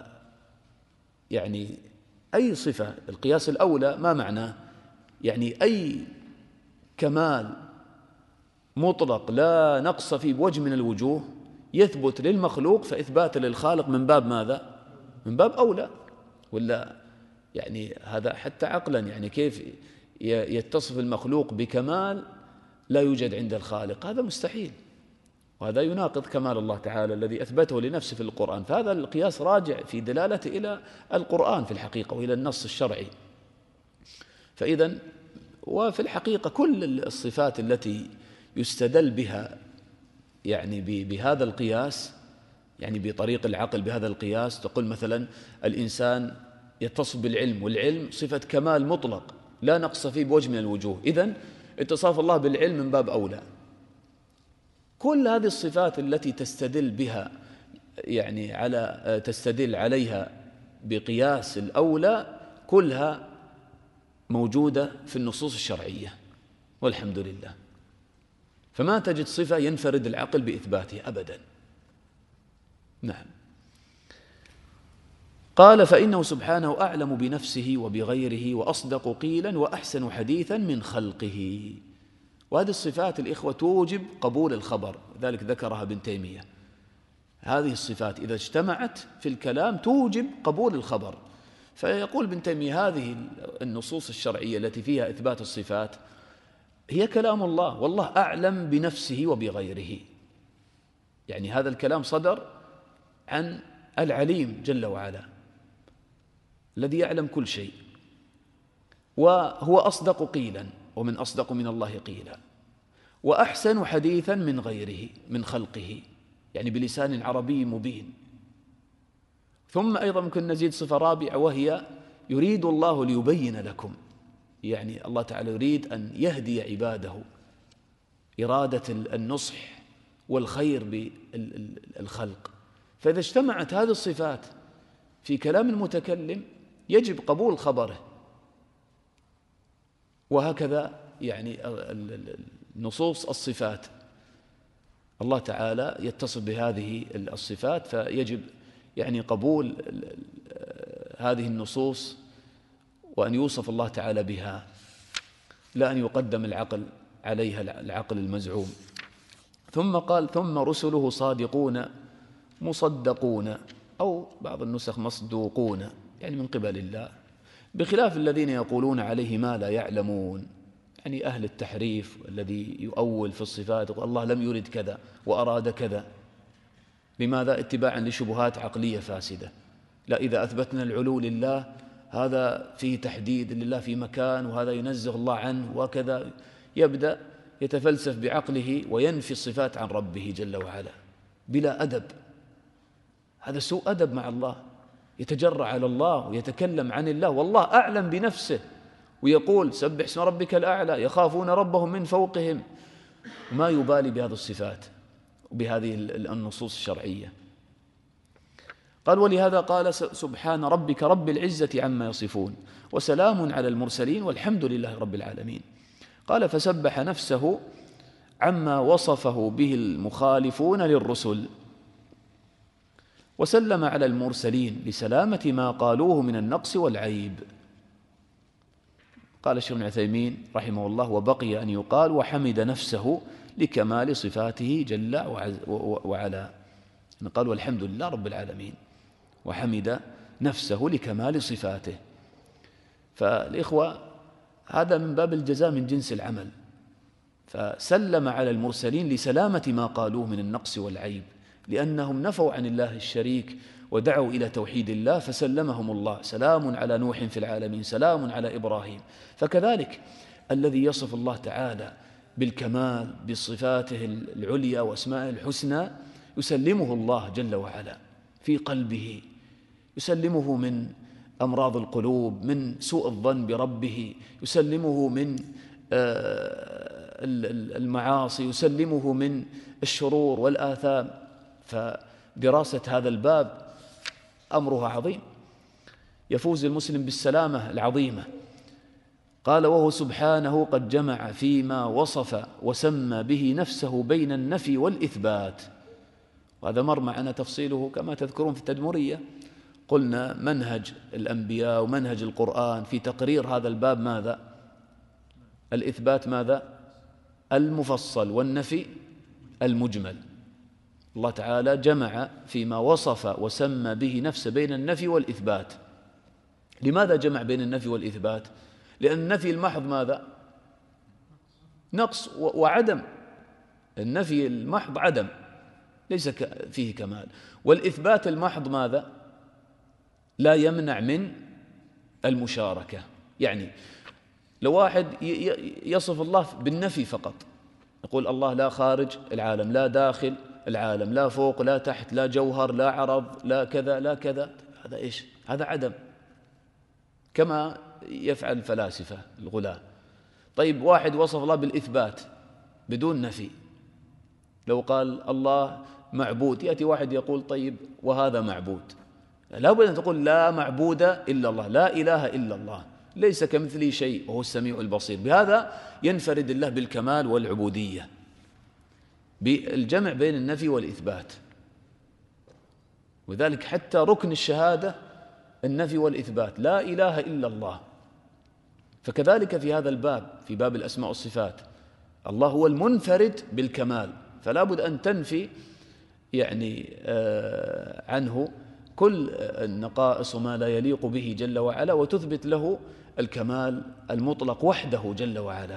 يعني أي صفة، القياس الأولى ما معناه؟ يعني أي كمال مطلق لا نقص فيه بوجه من الوجوه يثبت للمخلوق، فإثباته للخالق من باب ماذا؟ من باب أولى. ولا يعني هذا حتى عقلا، يعني كيف يتصف المخلوق بكمال لا يوجد عند الخالق؟ هذا مستحيل، وهذا يناقض كمال الله تعالى الذي أثبته لنفسه في القرآن. فهذا القياس راجع في دلالته إلى القرآن في الحقيقة وإلى النص الشرعي. فإذا وفي الحقيقة كل الصفات التي يستدل بها يعني بهذا القياس، يعني بطريق العقل بهذا القياس، تقول مثلا الإنسان يتصف بالعلم، والعلم صفة كمال مطلق لا نقص فيه بوجه من الوجوه، إذن اتصاف الله بالعلم من باب أولى. كل هذه الصفات التي تستدل بها يعني على تستدل عليها بقياس الأولى كلها موجودة في النصوص الشرعية والحمد لله. فما تجد صفة ينفرد العقل بإثباتها أبدا. نعم. قال: فإنه سبحانه أعلم بنفسه وبغيره وأصدق قيلا وأحسن حديثا من خلقه. وهذه الصفات الإخوة توجب قبول الخبر، ذلك ذكرها ابن تيمية. هذه الصفات إذا اجتمعت في الكلام توجب قبول الخبر. فيقول ابن تيمية: هذه النصوص الشرعية التي فيها إثبات الصفات هي كلام الله، والله أعلم بنفسه وبغيره. يعني هذا الكلام صدر عن العليم جل وعلا الذي يعلم كل شيء، وهو أصدق قيلا، ومن أصدق من الله قيلا، وأحسن حديثا من غيره من خلقه، يعني بلسان عربي مبين. ثم أيضا ممكن نزيد صفة رابعة، وهي يريد الله ليبين لكم، يعني الله تعالى يريد أن يهدي عباده، إرادة النصح والخير بالخلق. فإذا اجتمعت هذه الصفات في كلام المتكلم يجب قبول خبره. وهكذا يعني نصوص الصفات، الله تعالى يتصف بهذه الصفات، فيجب يعني قبول هذه النصوص وأن يوصف الله تعالى بها، لا أن يقدم العقل عليها العقل المزعوم. ثم قال: ثم رسله صادقون مصدقون، أو بعض النسخ مصدوقون، يعني من قبل الله، بخلاف الذين يقولون عليه ما لا يعلمون، يعني أهل التحريف الذي يؤول في الصفات يقول الله لم يرد كذا وأراد كذا. لماذا؟ اتباعا لشبهات عقلية فاسدة. لا، إذا أثبتنا العلو لله هذا فيه تحديد لله في مكان، وهذا ينزه الله عنه، وكذا يبدأ يتفلسف بعقله وينفي الصفات عن ربه جل وعلا بلا أدب. هذا سوء أدب مع الله، يتجرأ على الله ويتكلم عن الله، والله أعلم بنفسه ويقول سبح اسم ربك الأعلى، يخافون ربهم من فوقهم، ما يبالي بهذه الصفات وبهذه النصوص الشرعية. قال ولهذا قال سبحان ربك رب العزة عما يصفون وسلام على المرسلين والحمد لله رب العالمين. قال فسبح نفسه عما وصفه به المخالفون للرسل، وسلم على المرسلين لسلامة ما قالوه من النقص والعيب. قال الشيخ ابن عثيمين رحمه الله وبقي أن يقال وحمد نفسه لكمال صفاته جل وعلا. قال والحمد لله رب العالمين، وحمد نفسه لكمال صفاته. فالإخوة هذا من باب الجزاء من جنس العمل. فسلم على المرسلين لسلامة ما قالوه من النقص والعيب، لأنهم نفوا عن الله الشريك ودعوا إلى توحيد الله فسلمهم الله. سلام على نوح في العالمين، سلام على إبراهيم. فكذلك الذي يصف الله تعالى بالكمال بصفاته العليا وأسمائه الحسنى يسلمه الله جل وعلا في قلبه، يسلمه من أمراض القلوب، من سوء الظن بربه، يسلمه من المعاصي، يسلمه من الشرور والآثام. فدراسة هذا الباب أمرها عظيم، يفوز المسلم بالسلامة العظيمة. قال وهو سبحانه قد جمع فيما وصف وسمى به نفسه بين النفي والإثبات. وهذا مر معنا تفصيله كما تذكرون في التدمرية. قلنا منهج الأنبياء ومنهج القرآن في تقرير هذا الباب ماذا؟ الإثبات ماذا؟ المفصل، والنفي المجمل. الله تعالى جمع فيما وصف وسمى به نفسه بين النفي والإثبات. لماذا جمع بين النفي والإثبات؟ لأن النفي المحض ماذا؟ نقص وعدم. النفي المحض عدم، ليس فيه كمال. والإثبات المحض ماذا؟ لا يمنع من المشاركة. يعني لو واحد يصف الله بالنفي فقط، يقول الله لا خارج العالم، لا داخل العالم، لا فوق لا تحت، لا جوهر لا عرض لا كذا لا كذا، هذا إيش؟ هذا عدم، كما يفعل الفلاسفة الغلاة. طيب واحد وصف الله بالإثبات بدون نفي، لو قال الله معبود، يأتي واحد يقول طيب وهذا معبود، لا بد أن تقول لا معبود إلا الله، لا إله إلا الله، ليس كمثله شيء وهو السميع البصير. بهذا ينفرد الله بالكمال والعبودية، بالجمع بين النفي والإثبات. وذلك حتى ركن الشهادة النفي والإثبات، لا إله إلا الله. فكذلك في هذا الباب، في باب الأسماء والصفات، الله هو المنفرد بالكمال، فلا بد أن تنفي يعني آه عنه كل النقائص وما لا يليق به جل وعلا، وتثبت له الكمال المطلق وحده جل وعلا.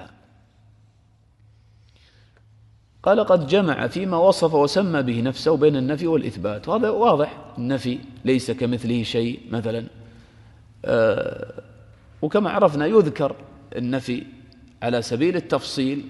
قال قد جمع فيما وصف وسمى به نفسه بين النفي والإثبات. وهذا واضح، النفي ليس كمثله شيء مثلا. آه وكما عرفنا يذكر النفي على سبيل التفصيل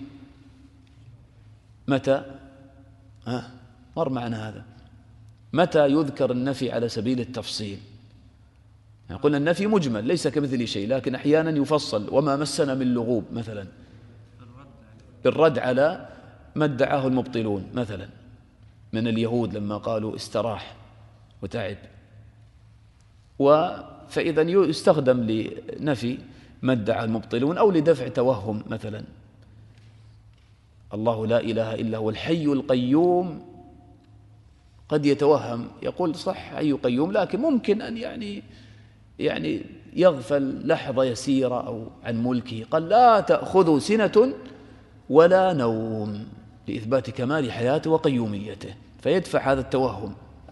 متى؟ ها مر معنا هذا. متى يذكر النفي على سبيل التفصيل؟ يعني قلنا النفي مجمل ليس كمثله شيء، لكن أحيانا يفصل، وما مسنا من لغوب مثلا، بالرد على ما ادعاه المبطلون مثلا من اليهود لما قالوا استراح وتعب. فإذا يستخدم لنفي ما ادعى المبطلون أو لدفع توهم. مثلا الله لا إله إلا هو الحي القيوم، قد يتوهم يقول صح حي قيوم، لكن ممكن أن يعني يعني يغفل لحظة يسيرة أو عن ملكه. قال لا تأخذه سنة ولا نوم، لإثبات كمال حياته وقيوميته، فيدفع هذا التوهم.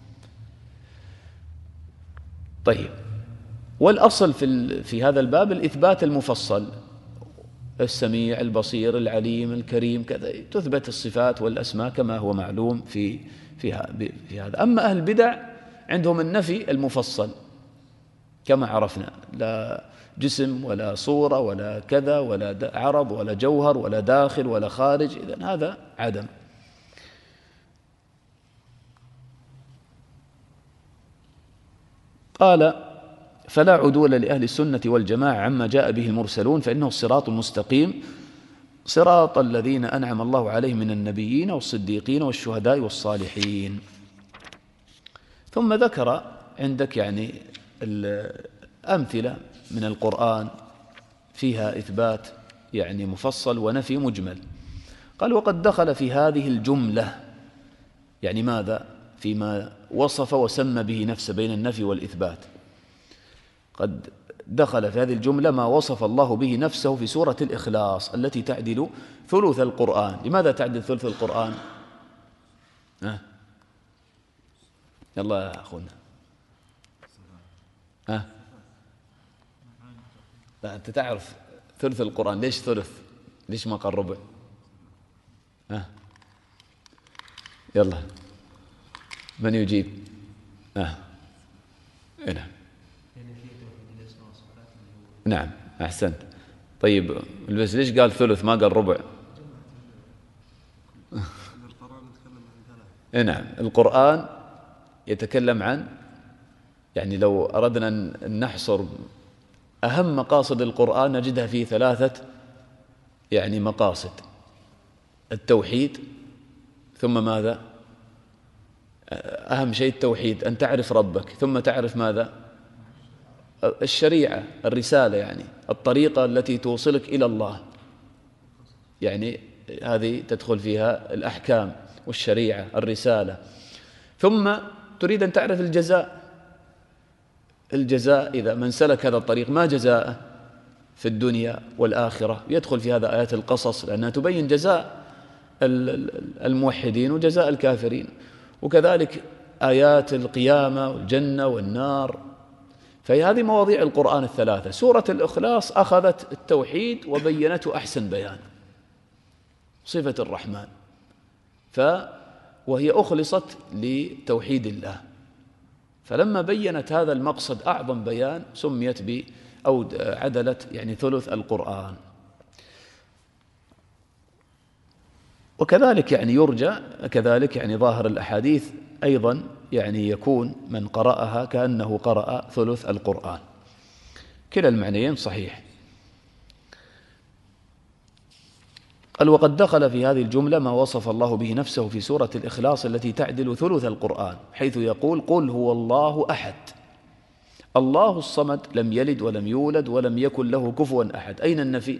طيب، والأصل في في هذا الباب الإثبات المفصل، السميع البصير العليم الكريم، كذا تثبت الصفات والأسماء كما هو معلوم في في في هذا. أما أهل البدع عندهم النفي المفصل كما عرفنا، لا جسم ولا صورة ولا كذا ولا عرض ولا جوهر ولا داخل ولا خارج، إذن هذا عدم. قال فلا عدول لأهل السنة والجماعة عما جاء به المرسلون، فإنه الصراط المستقيم صراط الذين أنعم الله عليهم من النبيين والصديقين والشهداء والصالحين. ثم ذكر عندك يعني الأمثلة من القرآن فيها إثبات يعني مفصل ونفي مجمل. قال: وقد دخل في هذه الجملة، يعني ماذا؟ فيما وصف وسمى به نفسه بين النفي والإثبات، قد دخل في هذه الجملة ما وصف الله به نفسه في سورة الإخلاص التي تعدل ثلث القرآن. لماذا تعدل ثلث القرآن؟ ها؟ يلا يا أخونا. ها؟ لا، أنت تعرف ثلث القرآن ليش ثلث؟ ليش ما قال ربع؟ ها؟ يلا من يجيب؟ ها؟ نعم نعم أحسنت. طيب بس ليش قال ثلث ما قال ربع؟ نعم القرآن يتكلم عن، يعني لو أردنا أن نحصر أهم مقاصد القرآن نجدها في ثلاثة يعني مقاصد: التوحيد، ثم ماذا؟ أهم شيء التوحيد، أن تعرف ربك، ثم تعرف ماذا؟ الشريعة، الرسالة، يعني الطريقة التي توصلك إلى الله، يعني هذه تدخل فيها الأحكام والشريعة الرسالة. ثم تريد أن تعرف الجزاء، الجزاء إذا من سلك هذا الطريق ما جزاءه في الدنيا والآخرة. يدخل في هذا آيات القصص لأنها تبين جزاء الموحدين وجزاء الكافرين، وكذلك آيات القيامة والجنة والنار. فهذه مواضيع القرآن الثلاثة. سورة الإخلاص أخذت التوحيد وبينته أحسن بيان، صفة الرحمن، ف وهي أخلصت لتوحيد الله، فلما بينت هذا المقصد أعظم بيان سميت ب أو عدلت يعني ثلث القرآن. وكذلك يعني يرجى كذلك يعني ظاهر الأحاديث أيضا يعني يكون من قرأها كأنه قرأ ثلث القرآن. كلا المعنيين صحيح. قال: وقد دخل في هذه الجملة ما وصف الله به نفسه في سورة الإخلاص التي تعدل ثلث القرآن، حيث يقول: قل هو الله أحد الله الصمد لم يلد ولم يولد ولم يكن له كفوا أحد. أين النفي؟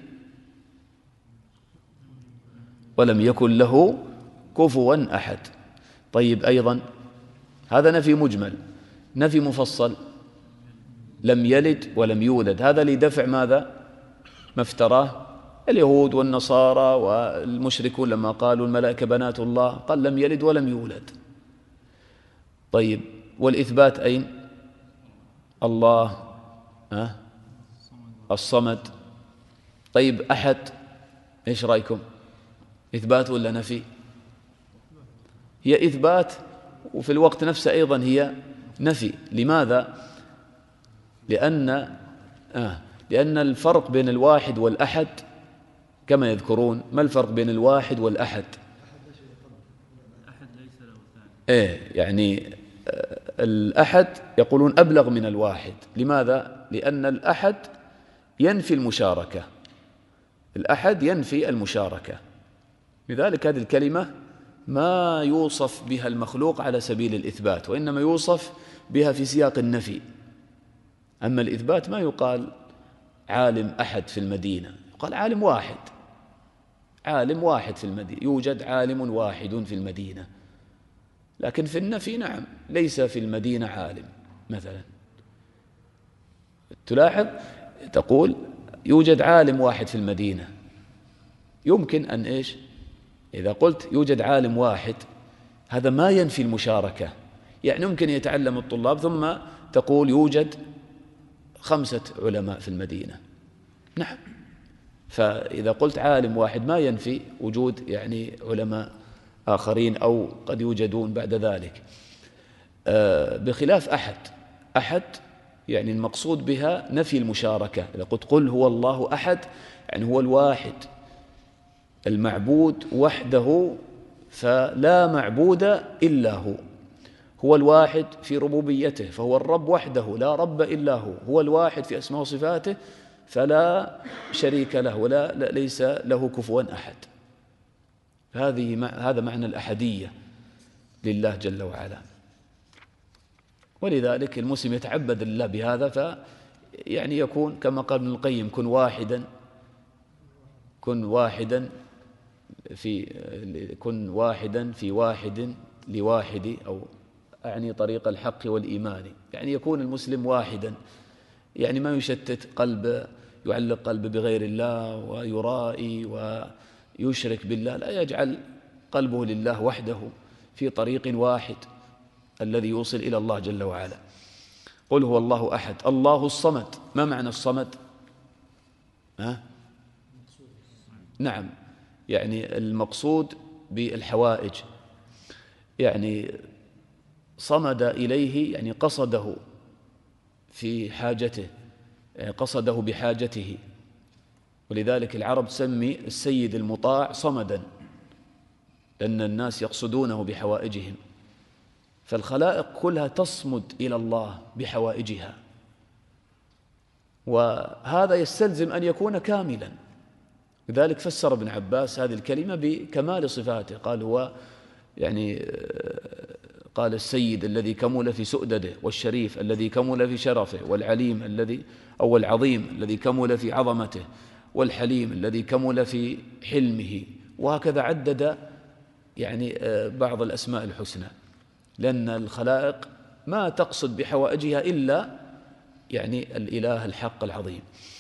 ولم يكن له كفوا أحد. طيب أيضا هذا نفي مجمل. نفي مفصل: لم يلد ولم يولد، هذا لدفع ماذا؟ ما افتراه اليهود والنصارى والمشركون لما قالوا الملائكة بنات الله، قال لم يلد ولم يولد. طيب والإثبات أين؟ الله أه؟ الصمد. طيب أحد إيش رأيكم؟ إثبات ولا نفي؟ هي إثبات وفي الوقت نفسه أيضا هي نفي. لماذا؟ لأن آه لأن الفرق بين الواحد والأحد كما يذكرون. ما الفرق بين الواحد والأحد؟ إيه يعني آه الأحد يقولون أبلغ من الواحد. لماذا؟ لأن الأحد ينفي المشاركة، الأحد ينفي المشاركة، لذلك هذه الكلمة ما يوصف بها المخلوق على سبيل الإثبات، وإنما يوصف بها في سياق النفي. أما الإثبات ما يقال عالم أحد في المدينة، يقال عالم واحد، عالم واحد في المدينة، يوجد عالم واحد في المدينة. لكن في النفي نعم ليس في المدينة عالم مثلا. تلاحظ تقول يوجد عالم واحد في المدينة، يمكن أن إيش؟ إذا قلت يوجد عالم واحد هذا ما ينفي المشاركة، يعني ممكن يتعلم الطلاب ثم تقول يوجد خمسة علماء في المدينة، نعم. فإذا قلت عالم واحد ما ينفي وجود يعني علماء آخرين أو قد يوجدون بعد ذلك، بخلاف أحد. أحد يعني المقصود بها نفي المشاركة. إذا قلت قل هو الله أحد يعني هو الواحد المعبود وحده، فلا معبود إلا هو، هو الواحد في ربوبيته فهو الرب وحده لا رب إلا هو، هو الواحد في أسماء وصفاته فلا شريك له ولا ليس له كفوا أحد. هذه هذا معنى الأحدية لله جل وعلا. ولذلك المسلم يتعبد لله بهذا، ف يعني يكون كما قال ابن القيم: كن واحدا كن واحدا في كن واحدا في واحد لواحد، أو أعني طريق الحق والإيمان. يعني يكون المسلم واحدا، يعني ما يشتت قلبه، يعلق قلبه بغير الله ويرائي ويشرك بالله، لا، يجعل قلبه لله وحده في طريق واحد الذي يوصل إلى الله جل وعلا. قل هو الله أحد الله الصمد. ما معنى الصمد؟ ها؟ نعم، يعني المقصود بالحوائج، يعني صمد إليه، يعني قصده في حاجته، يعني قصده بحاجته. ولذلك العرب تسمي السيد المطاع صمدا، لأن الناس يقصدونه بحوائجهم. فالخلائق كلها تصمد إلى الله بحوائجها، وهذا يستلزم أن يكون كاملا. لذلك فسر ابن عباس هذه الكلمة بكمال صفاته، قال هو يعني قال السيد الذي كمل في سؤدده، والشريف الذي كمل في شرفه، والعليم الذي أو العظيم الذي كمل في عظمته، والحليم الذي كمل في حلمه. وهكذا عدد يعني بعض الأسماء الحسنى، لأن الخلائق ما تقصد بحوائجها إلا يعني الإله الحق العظيم.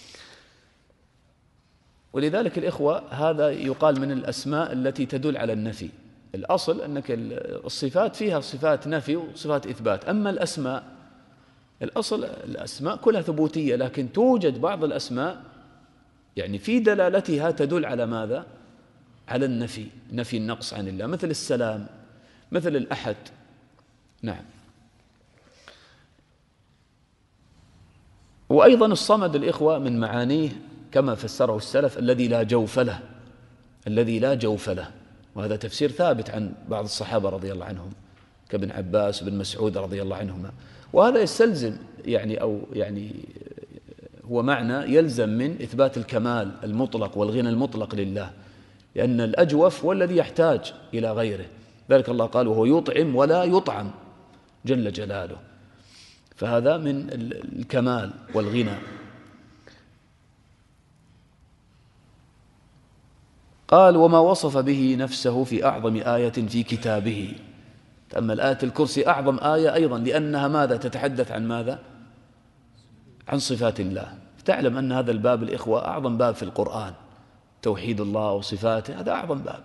ولذلك الإخوة هذا يقال من الأسماء التي تدل على النفي. الأصل أنك الصفات فيها صفات نفي وصفات إثبات، أما الأسماء الأصل الأسماء كلها ثبوتية، لكن توجد بعض الأسماء يعني في دلالتها تدل على ماذا؟ على النفي، نفي النقص عن الله، مثل السلام، مثل الأحد. نعم. وأيضا الصمد الإخوة من معانيه كما فسره السلف الذي لا جوف له، الذي لا جوف له، وهذا تفسير ثابت عن بعض الصحابة رضي الله عنهم كابن عباس وابن مسعود رضي الله عنهما. وهذا يستلزم يعني أو يعني هو معنى يلزم من إثبات الكمال المطلق والغنى المطلق لله، لأن الأجوف هو الذي يحتاج إلى غيره. ذلك الله قال: وهو يطعم ولا يطعم جل جلاله. فهذا من الكمال والغنى. قال: وما وصف به نفسه في أعظم آية في كتابه. تأمل آية الكرسي أعظم آية أيضا، لأنها ماذا؟ تتحدث عن ماذا؟ عن صفات الله. تعلم أن هذا الباب الإخوة أعظم باب في القرآن، توحيد الله وصفاته، هذا أعظم باب.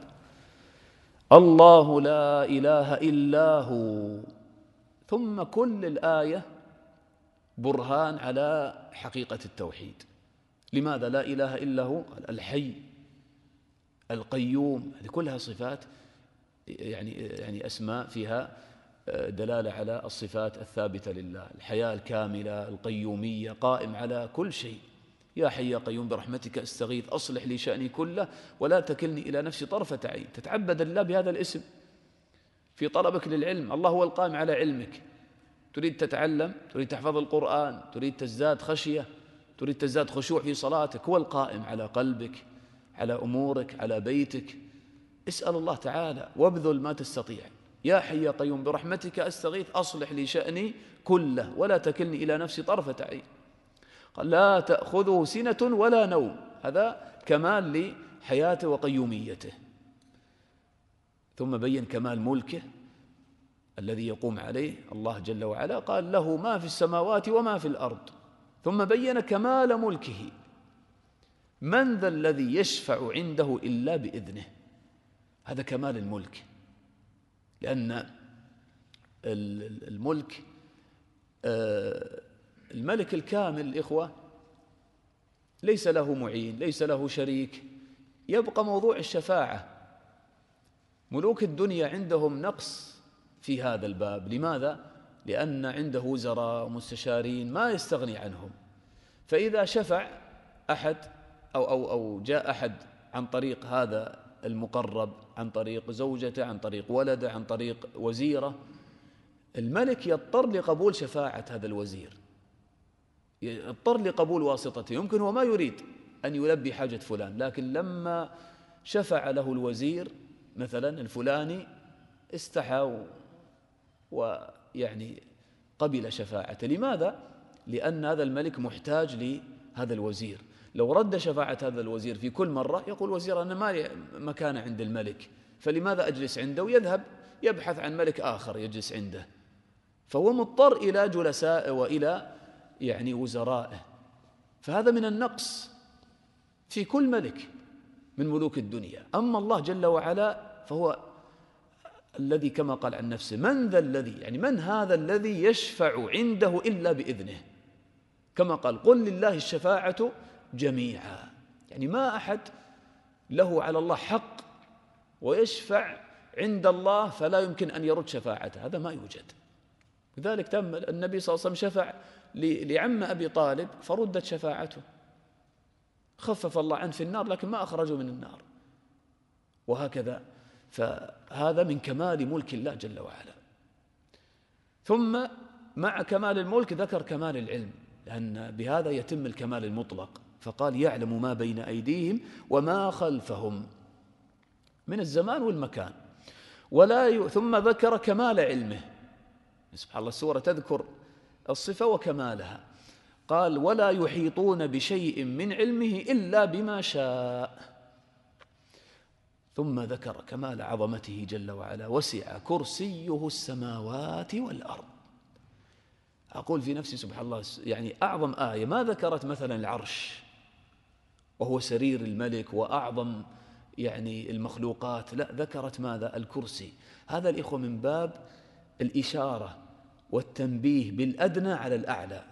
الله لا إله إلا هو، ثم كل الآية برهان على حقيقة التوحيد. لماذا لا إله إلا هو؟ الحي القيوم، هذه كلها صفات يعني يعني أسماء فيها دلالة على الصفات الثابتة لله. الحياة الكاملة، القيومية، قائم على كل شيء. يا حي يا قيوم برحمتك أستغيث أصلح لي شأني كله ولا تكلني إلى نفسي طرفة عين. تتعبد الله بهذا الاسم في طلبك للعلم. الله هو القائم على علمك. تريد تتعلم، تريد تحفظ القرآن، تريد تزداد خشية، تريد تزداد خشوع في صلاتك، هو القائم على قلبك، على أمورك، على بيتك. اسأل الله تعالى وابذل ما تستطيع. يا حي يا قيوم برحمتك أستغيث أصلح لي شأني كله ولا تكلني إلى نفسي طرفة عين. قال: لا تأخذه سنة ولا نوم، هذا كمال لحياته وقيوميته. ثم بين كمال ملكه الذي يقوم عليه الله جل وعلا، قال: له ما في السماوات وما في الأرض. ثم بين كمال ملكه: من ذا الذي يشفع عنده إلا بإذنه. هذا كمال الملك، لأن الملك الملك الكامل الإخوة ليس له معين، ليس له شريك. يبقى موضوع الشفاعة. ملوك الدنيا عندهم نقص في هذا الباب. لماذا؟ لأن عنده وزراء ومستشارين ما يستغني عنهم. فإذا شفع أحد أو, أو, أو جاء أحد عن طريق هذا المقرب، عن طريق زوجته، عن طريق ولده، عن طريق وزيره، الملك يضطر لقبول شفاعة هذا الوزير، يضطر لقبول واسطته. يمكن هو ما يريد أن يلبي حاجة فلان، لكن لما شفع له الوزير مثلا الفلاني استحى ويعني قبل شفاعته. لماذا؟ لأن هذا الملك محتاج لهذا الوزير. لو رد شفاعة هذا الوزير في كل مرة يقول وزير أنا ما لي مكان عند الملك، فلماذا أجلس عنده؟ ويذهب يبحث عن ملك آخر يجلس عنده. فهو مضطر إلى جلسائه وإلى يعني وزرائه. فهذا من النقص في كل ملك من ملوك الدنيا. أما الله جل وعلا فهو الذي كما قال عن نفسه من ذا الذي، يعني من هذا الذي يشفع عنده إلا بإذنه، كما قال قل لله الشفاعة جميعا. يعني ما أحد له على الله حق ويشفع عند الله فلا يمكن أن يرد شفاعته، هذا ما يوجد. لذلك تأمل النبي صلى الله عليه وسلم شفع لعم أبي طالب فردت شفاعته، خفف الله عنه في النار لكن ما أخرجه من النار، وهكذا. فهذا من كمال ملك الله جل وعلا. ثم مع كمال الملك ذكر كمال العلم، لأن بهذا يتم الكمال المطلق. فقال يعلم ما بين أيديهم وما خلفهم من الزمان والمكان. ولا ي... ثم ذكر كمال علمه. سبحان الله، السورة تذكر الصفة وكمالها. قال ولا يحيطون بشيء من علمه إلا بما شاء. ثم ذكر كمال عظمته جل وعلا وسع كرسيه السماوات والأرض. أقول في نفسي سبحان الله، يعني أعظم آية ما ذكرت مثلا العرش وهو سرير الملك وأعظم يعني المخلوقات، لا ذكرت ماذا؟ الكرسي. هذا الإخوة من باب الإشارة والتنبيه بالأدنى على الأعلى.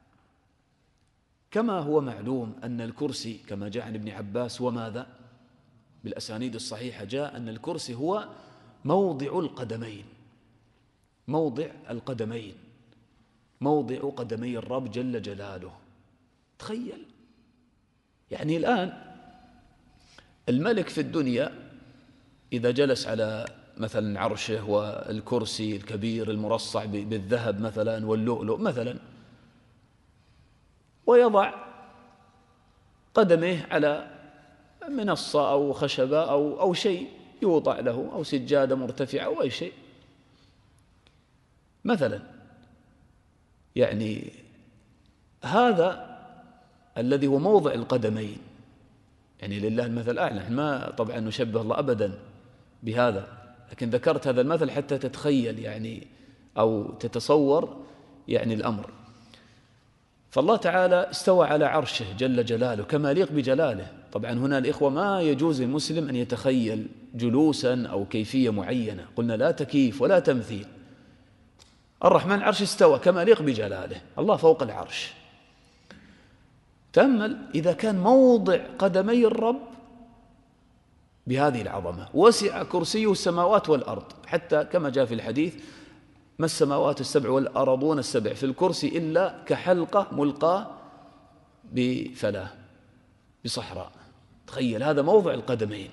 كما هو معلوم أن الكرسي كما جاء عن ابن عباس وماذا بالأسانيد الصحيحة جاء أن الكرسي هو موضع القدمين، موضع القدمين، موضع قدمي الرب جل جلاله. تخيل يعني الآن الملك في الدنيا إذا جلس على مثلا عرشه والكرسي الكبير المرصع بالذهب مثلا واللؤلؤ مثلا، ويضع قدميه على منصة أو خشبة أو أو شيء يوضع له أو سجادة مرتفعة أو أي شيء مثلا، يعني هذا الذي هو موضع القدمين، يعني لله المثل الأعلى. ما طبعا نشبه الله أبدا بهذا، لكن ذكرت هذا المثل حتى تتخيل يعني أو تتصور يعني الأمر. فالله تعالى استوى على عرشه جل جلاله كما يليق بجلاله. طبعا هنا الإخوة ما يجوز للمسلم أن يتخيل جلوسا أو كيفية معينة، قلنا لا تكييف ولا تمثيل. الرحمن العرش استوى كما يليق بجلاله، الله فوق العرش. تأمل إذا كان موضع قدمي الرب بهذه العظمة، وسع كرسيه السماوات والأرض، حتى كما جاء في الحديث ما السماوات السبع والأرضون السبع في الكرسي إلا كحلقة ملقاة بفلاة بصحراء. تخيل هذا موضع القدمين،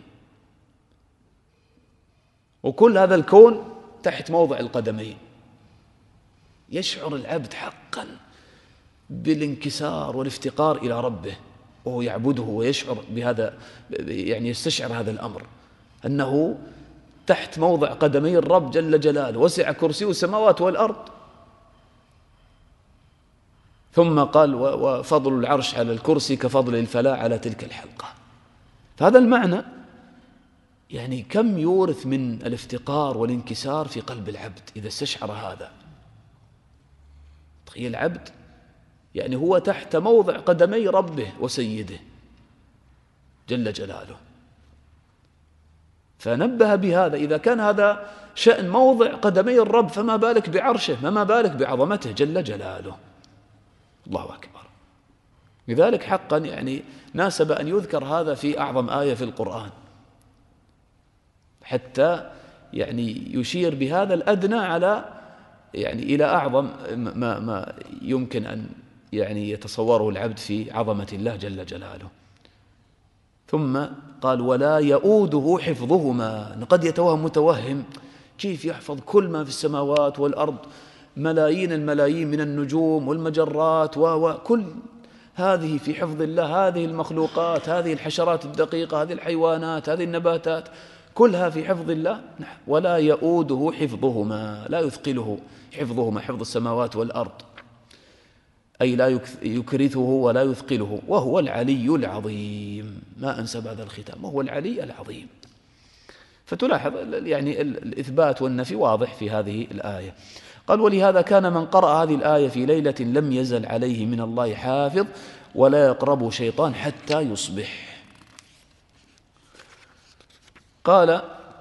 وكل هذا الكون تحت موضع القدمين. يشعر العبد حقا بالانكسار والافتقار إلى ربه وهو يعبده ويشعر بهذا، يعني يستشعر هذا الأمر أنه تحت موضع قدمي الرب جل جلاله، وسع كرسيه السماوات والأرض. ثم قال وفضل العرش على الكرسي كفضل الفلاة على تلك الحلقة. فهذا المعنى يعني كم يورث من الافتقار والانكسار في قلب العبد إذا استشعر هذا. تخيل العبد يعني هو تحت موضع قدمي ربه وسيده جل جلاله. فنبه بهذا، إذا كان هذا شأن موضع قدمي الرب فما بالك بعرشه، فما بالك بعظمته جل جلاله. الله أكبر. لذلك حقا يعني ناسب أن يذكر هذا في أعظم آية في القرآن، حتى يعني يشير بهذا الأدنى على يعني إلى أعظم ما, ما يمكن أن يعني يتصوره العبد في عظمة الله جل جلاله. ثم قال ولا يؤوده حفظهما. قد يتوهم متوهم كيف يحفظ كل ما في السماوات والأرض، ملايين الملايين من النجوم والمجرات وكل هذه في حفظ الله، هذه المخلوقات، هذه الحشرات الدقيقة، هذه الحيوانات، هذه النباتات، كلها في حفظ الله. ولا يؤوده حفظهما، لا يثقله حفظهما، حفظ السماوات والأرض، أي لا يكرثه ولا يثقله، وهو العلي العظيم. ما أنسب هذا الختام، وهو العلي العظيم. فتلاحظ يعني الإثبات والنفي واضح في هذه الآية. قال: ولهذا كان من قرأ هذه الآية في ليلة لم يزل عليه من الله حافظ ولا يقربه شيطان حتى يصبح. قال: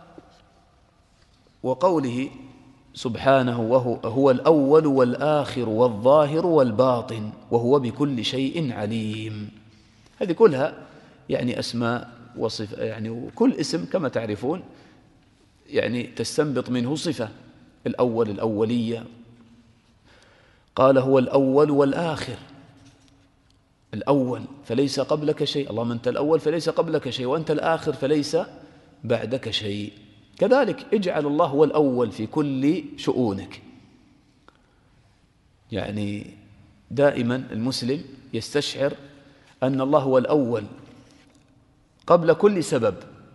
وقوله سبحانه: وهو هو الأول والآخر والظاهر والباطن وهو بكل شيء عليم. هذه كلها يعني أسماء وصف، يعني وكل اسم كما تعرفون يعني تستنبط منه صفة. الأول الأولية، قال: هو الأول والآخر. الأول فليس قبلك شيء، اللهم أنت الأول فليس قبلك شيء، وأنت الآخر فليس بعدك شيء. كذلك اجعل الله هو الأول في كل شؤونك. يعني دائما المسلم يستشعر أن الله هو الأول قبل كل سبب،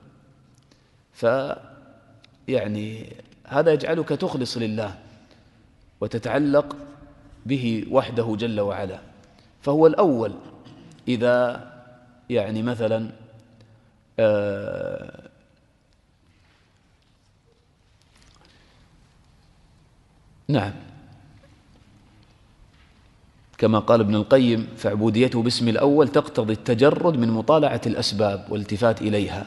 فيعني هذا يجعلك تخلص لله وتتعلق به وحده جل وعلا. فهو الأول إذا يعني مثلا آه نعم كما قال ابن القيم: فعبوديته باسم الأول تقتضي التجرد من مطالعة الأسباب والالتفات إليها.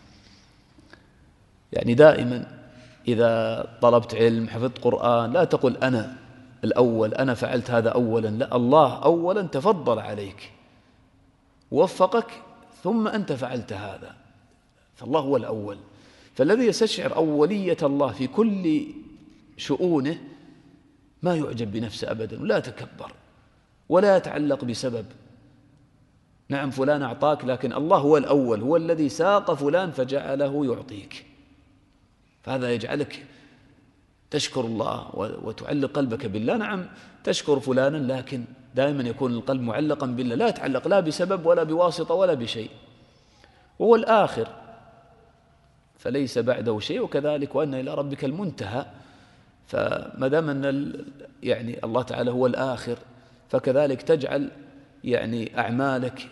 يعني دائما إذا طلبت علم، حفظت قرآن، لا تقل أنا الأول، أنا فعلت هذا أولا، لا، الله أولا تفضل عليك ووفقك ثم أنت فعلت هذا، فالله هو الأول. فالذي يستشعر أولية الله في كل شؤونه ما يعجب بنفسه أبدا ولا تكبر ولا يتعلق بسبب. نعم فلان أعطاك، لكن الله هو الأول، هو الذي ساق فلان فجعله يعطيك. فهذا يجعلك تشكر الله وتعلق قلبك بالله. نعم تشكر فلانا، لكن دائما يكون القلب معلقا بالله، لا يتعلق لا بسبب ولا بواسطة ولا بشيء. وهو الآخر فليس بعده شيء، وكذلك وأن إلى ربك المنتهى. فما دام أن يعني الله تعالى هو الآخر، فكذلك تجعل يعني أعمالك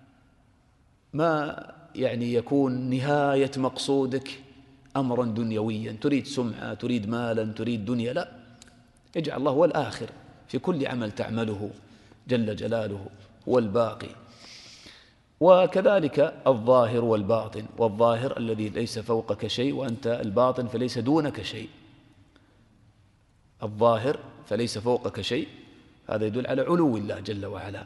ما يعني يكون نهاية مقصودك أمرا دنيويا، تريد سمعة، تريد مالا، تريد دنيا، لا، اجعل الله هو الآخر في كل عمل تعمله جل جلاله، هو الباقي. وكذلك الظاهر والباطن، والظاهر الذي ليس فوقك شيء، وأنت الباطن فليس دونك شيء. الظاهر فليس فوقك شيء، هذا يدل على علو الله جل وعلا.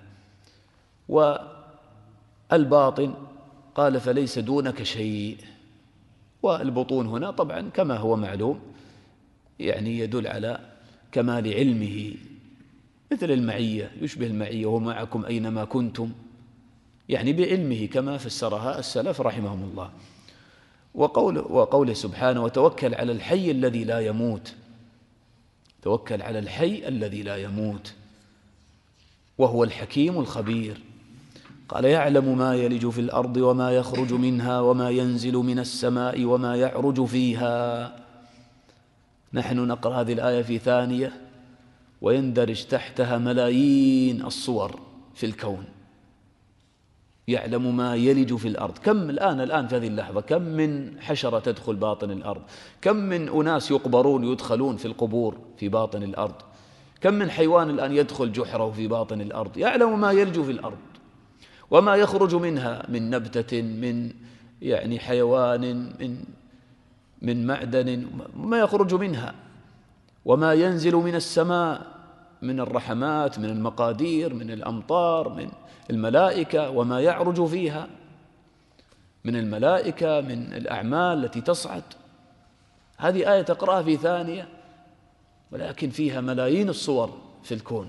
والباطن قال فليس دونك شيء. والبطون هنا طبعا كما هو معلوم يعني يدل على كمال علمه، مثل المعية، يشبه المعية: وهو معكم أينما كنتم، يعني بعلمه كما فسرها السلف رحمهم الله. وقوله, وقوله سبحانه: وتوكل على الحي الذي لا يموت. توكل على الحي الذي لا يموت وهو الحكيم الخبير. قال: يعلم ما يلج في الأرض وما يخرج منها وما ينزل من السماء وما يعرج فيها. نحن نقرأ هذه الآية في ثانية ويندرج تحتها ملايين الصور في الكون. يعلم ما يلج في الأرض. كم الآن الآن في هذه اللحظة كم من حشرة تدخل باطن الأرض، كم من أناس يقبرون يدخلون في القبور في باطن الأرض، كم من حيوان الآن يدخل جحره في باطن الأرض. يعلم ما يلج في الأرض وما يخرج منها من نبتة، من يعني حيوان، من من معدن، ما يخرج منها، وما ينزل من السماء من الرحمات، من المقادير، من الأمطار، من الملائكة، وما يعرج فيها من الملائكة، من الأعمال التي تصعد. هذه آية تقرأها في ثانية، ولكن فيها ملايين الصور في الكون.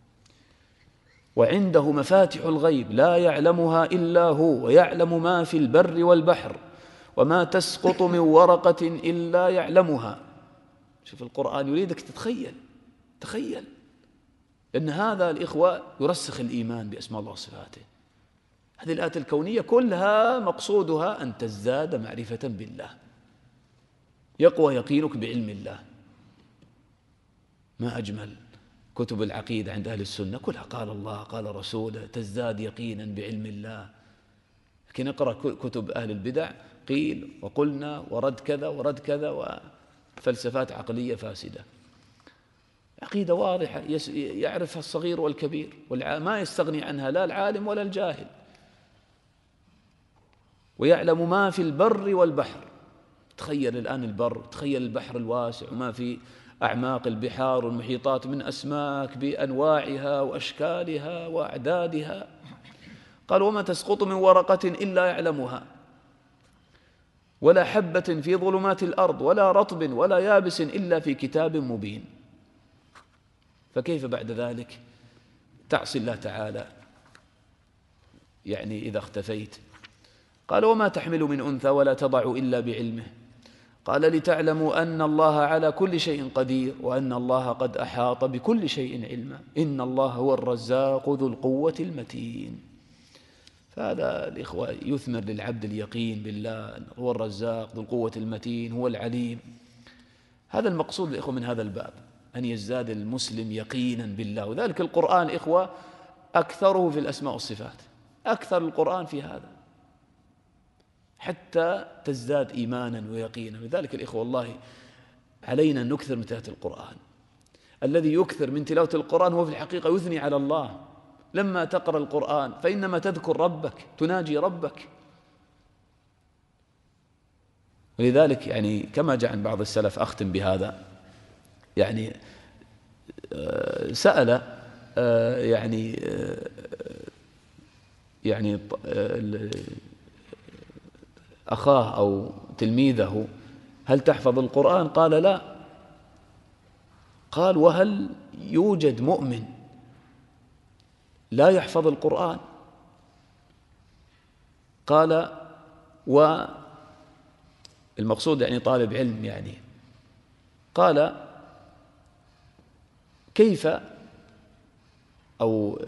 وعنده مفاتح الغيب لا يعلمها إلا هو، ويعلم ما في البر والبحر، وما تسقط من ورقة إلا يعلمها، شوف القرآن يريدك تتخيل، تخيل أن هذا الإخوة يرسخ الإيمان بأسماء الله وصفاته. هذه الآيات الكونية كلها مقصودها أن تزداد معرفة بالله، يقوى يقينك بعلم الله. ما أجمل كتب العقيدة عند أهل السنة كلها قال الله قال رسوله، تزداد يقينا بعلم الله. لكن اقرأ كتب أهل البدع قيل وقلنا ورد كذا ورد كذا وفلسفات عقلية فاسدة. عقيدة واضحة يعرفها الصغير والكبير، وما يستغني عنها لا العالم ولا الجاهل، ويعلم ما في البر والبحر. تخيل الآن البر، تخيل البحر الواسع وما في أعماق البحار والمحيطات من أسماك بأنواعها وأشكالها وأعدادها. قال وما تسقط من ورقة إلا يعلمها، ولا حبة في ظلمات الأرض ولا رطب ولا يابس إلا في كتاب مبين. فكيف بعد ذلك تعصي الله تعالى يعني إذا اختفيت؟ قال وما تحمل من أنثى ولا تضع إلا بعلمه. قال لتعلموا أن الله على كل شيء قدير وأن الله قد أحاط بكل شيء علما إن الله هو الرزاق ذو القوة المتين. فهذا الإخوة يثمر للعبد اليقين بالله، هو الرزاق ذو القوة المتين، هو العليم. هذا المقصود الإخوة من هذا الباب، أن يزداد المسلم يقينا بالله. وذلك القرآن إخوة أكثره في الأسماء والصفات، أكثر القرآن في هذا حتى تزداد إيمانا ويقينا. لذلك الإخوة والله علينا أن نكثر من تلاوة القرآن. الذي يكثر من تلاوة القرآن هو في الحقيقة يثني على الله. لما تقرأ القرآن فإنما تذكر ربك، تناجي ربك. ولذلك يعني كما جاء عن بعض السلف، أختم بهذا، يعني سأل يعني يعني أخاه أو تلميذه هل تحفظ القرآن؟ قال لا. قال وهل يوجد مؤمن لا يحفظ القرآن؟ قال والمقصود يعني طالب علم يعني. قال كيف أو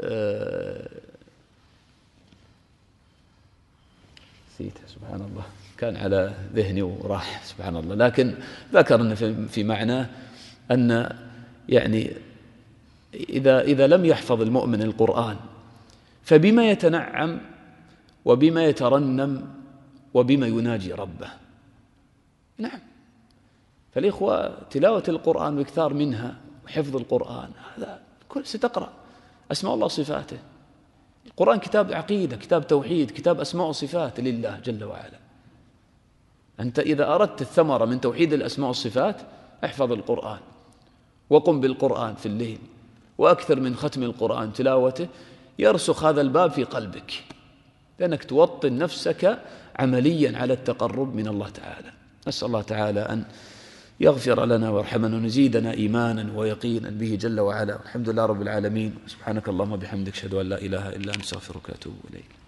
نسيت سبحان الله، كان على ذهني وراح سبحان الله، لكن ذكر أن في معناه أن يعني إذا إذا لم يحفظ المؤمن القرآن فبما يتنعم وبما يترنم وبما يناجي ربه. نعم، فالإخوة تلاوة القرآن واكثار منها وحفظ القرآن هذا كل ستقرأ أسماء الله وصفاته. القرآن كتاب عقيدة، كتاب توحيد، كتاب أسماء وصفات لله جل وعلا. أنت إذا أردت الثمرة من توحيد الأسماء والصفات احفظ القرآن وقم بالقرآن في الليل وأكثر من ختم القرآن تلاوته، يرسخ هذا الباب في قلبك لأنك توطن نفسك عمليا على التقرب من الله تعالى. نسأل الله تعالى أن يغفر لنا ويرحمنا ونزيدنا إيمانا ويقينا به جل وعلا. الحمد لله رب العالمين. سبحانك اللهم وبحمدك أشهد أن لا إله إلا أنت أستغفرك وأتوب إليك.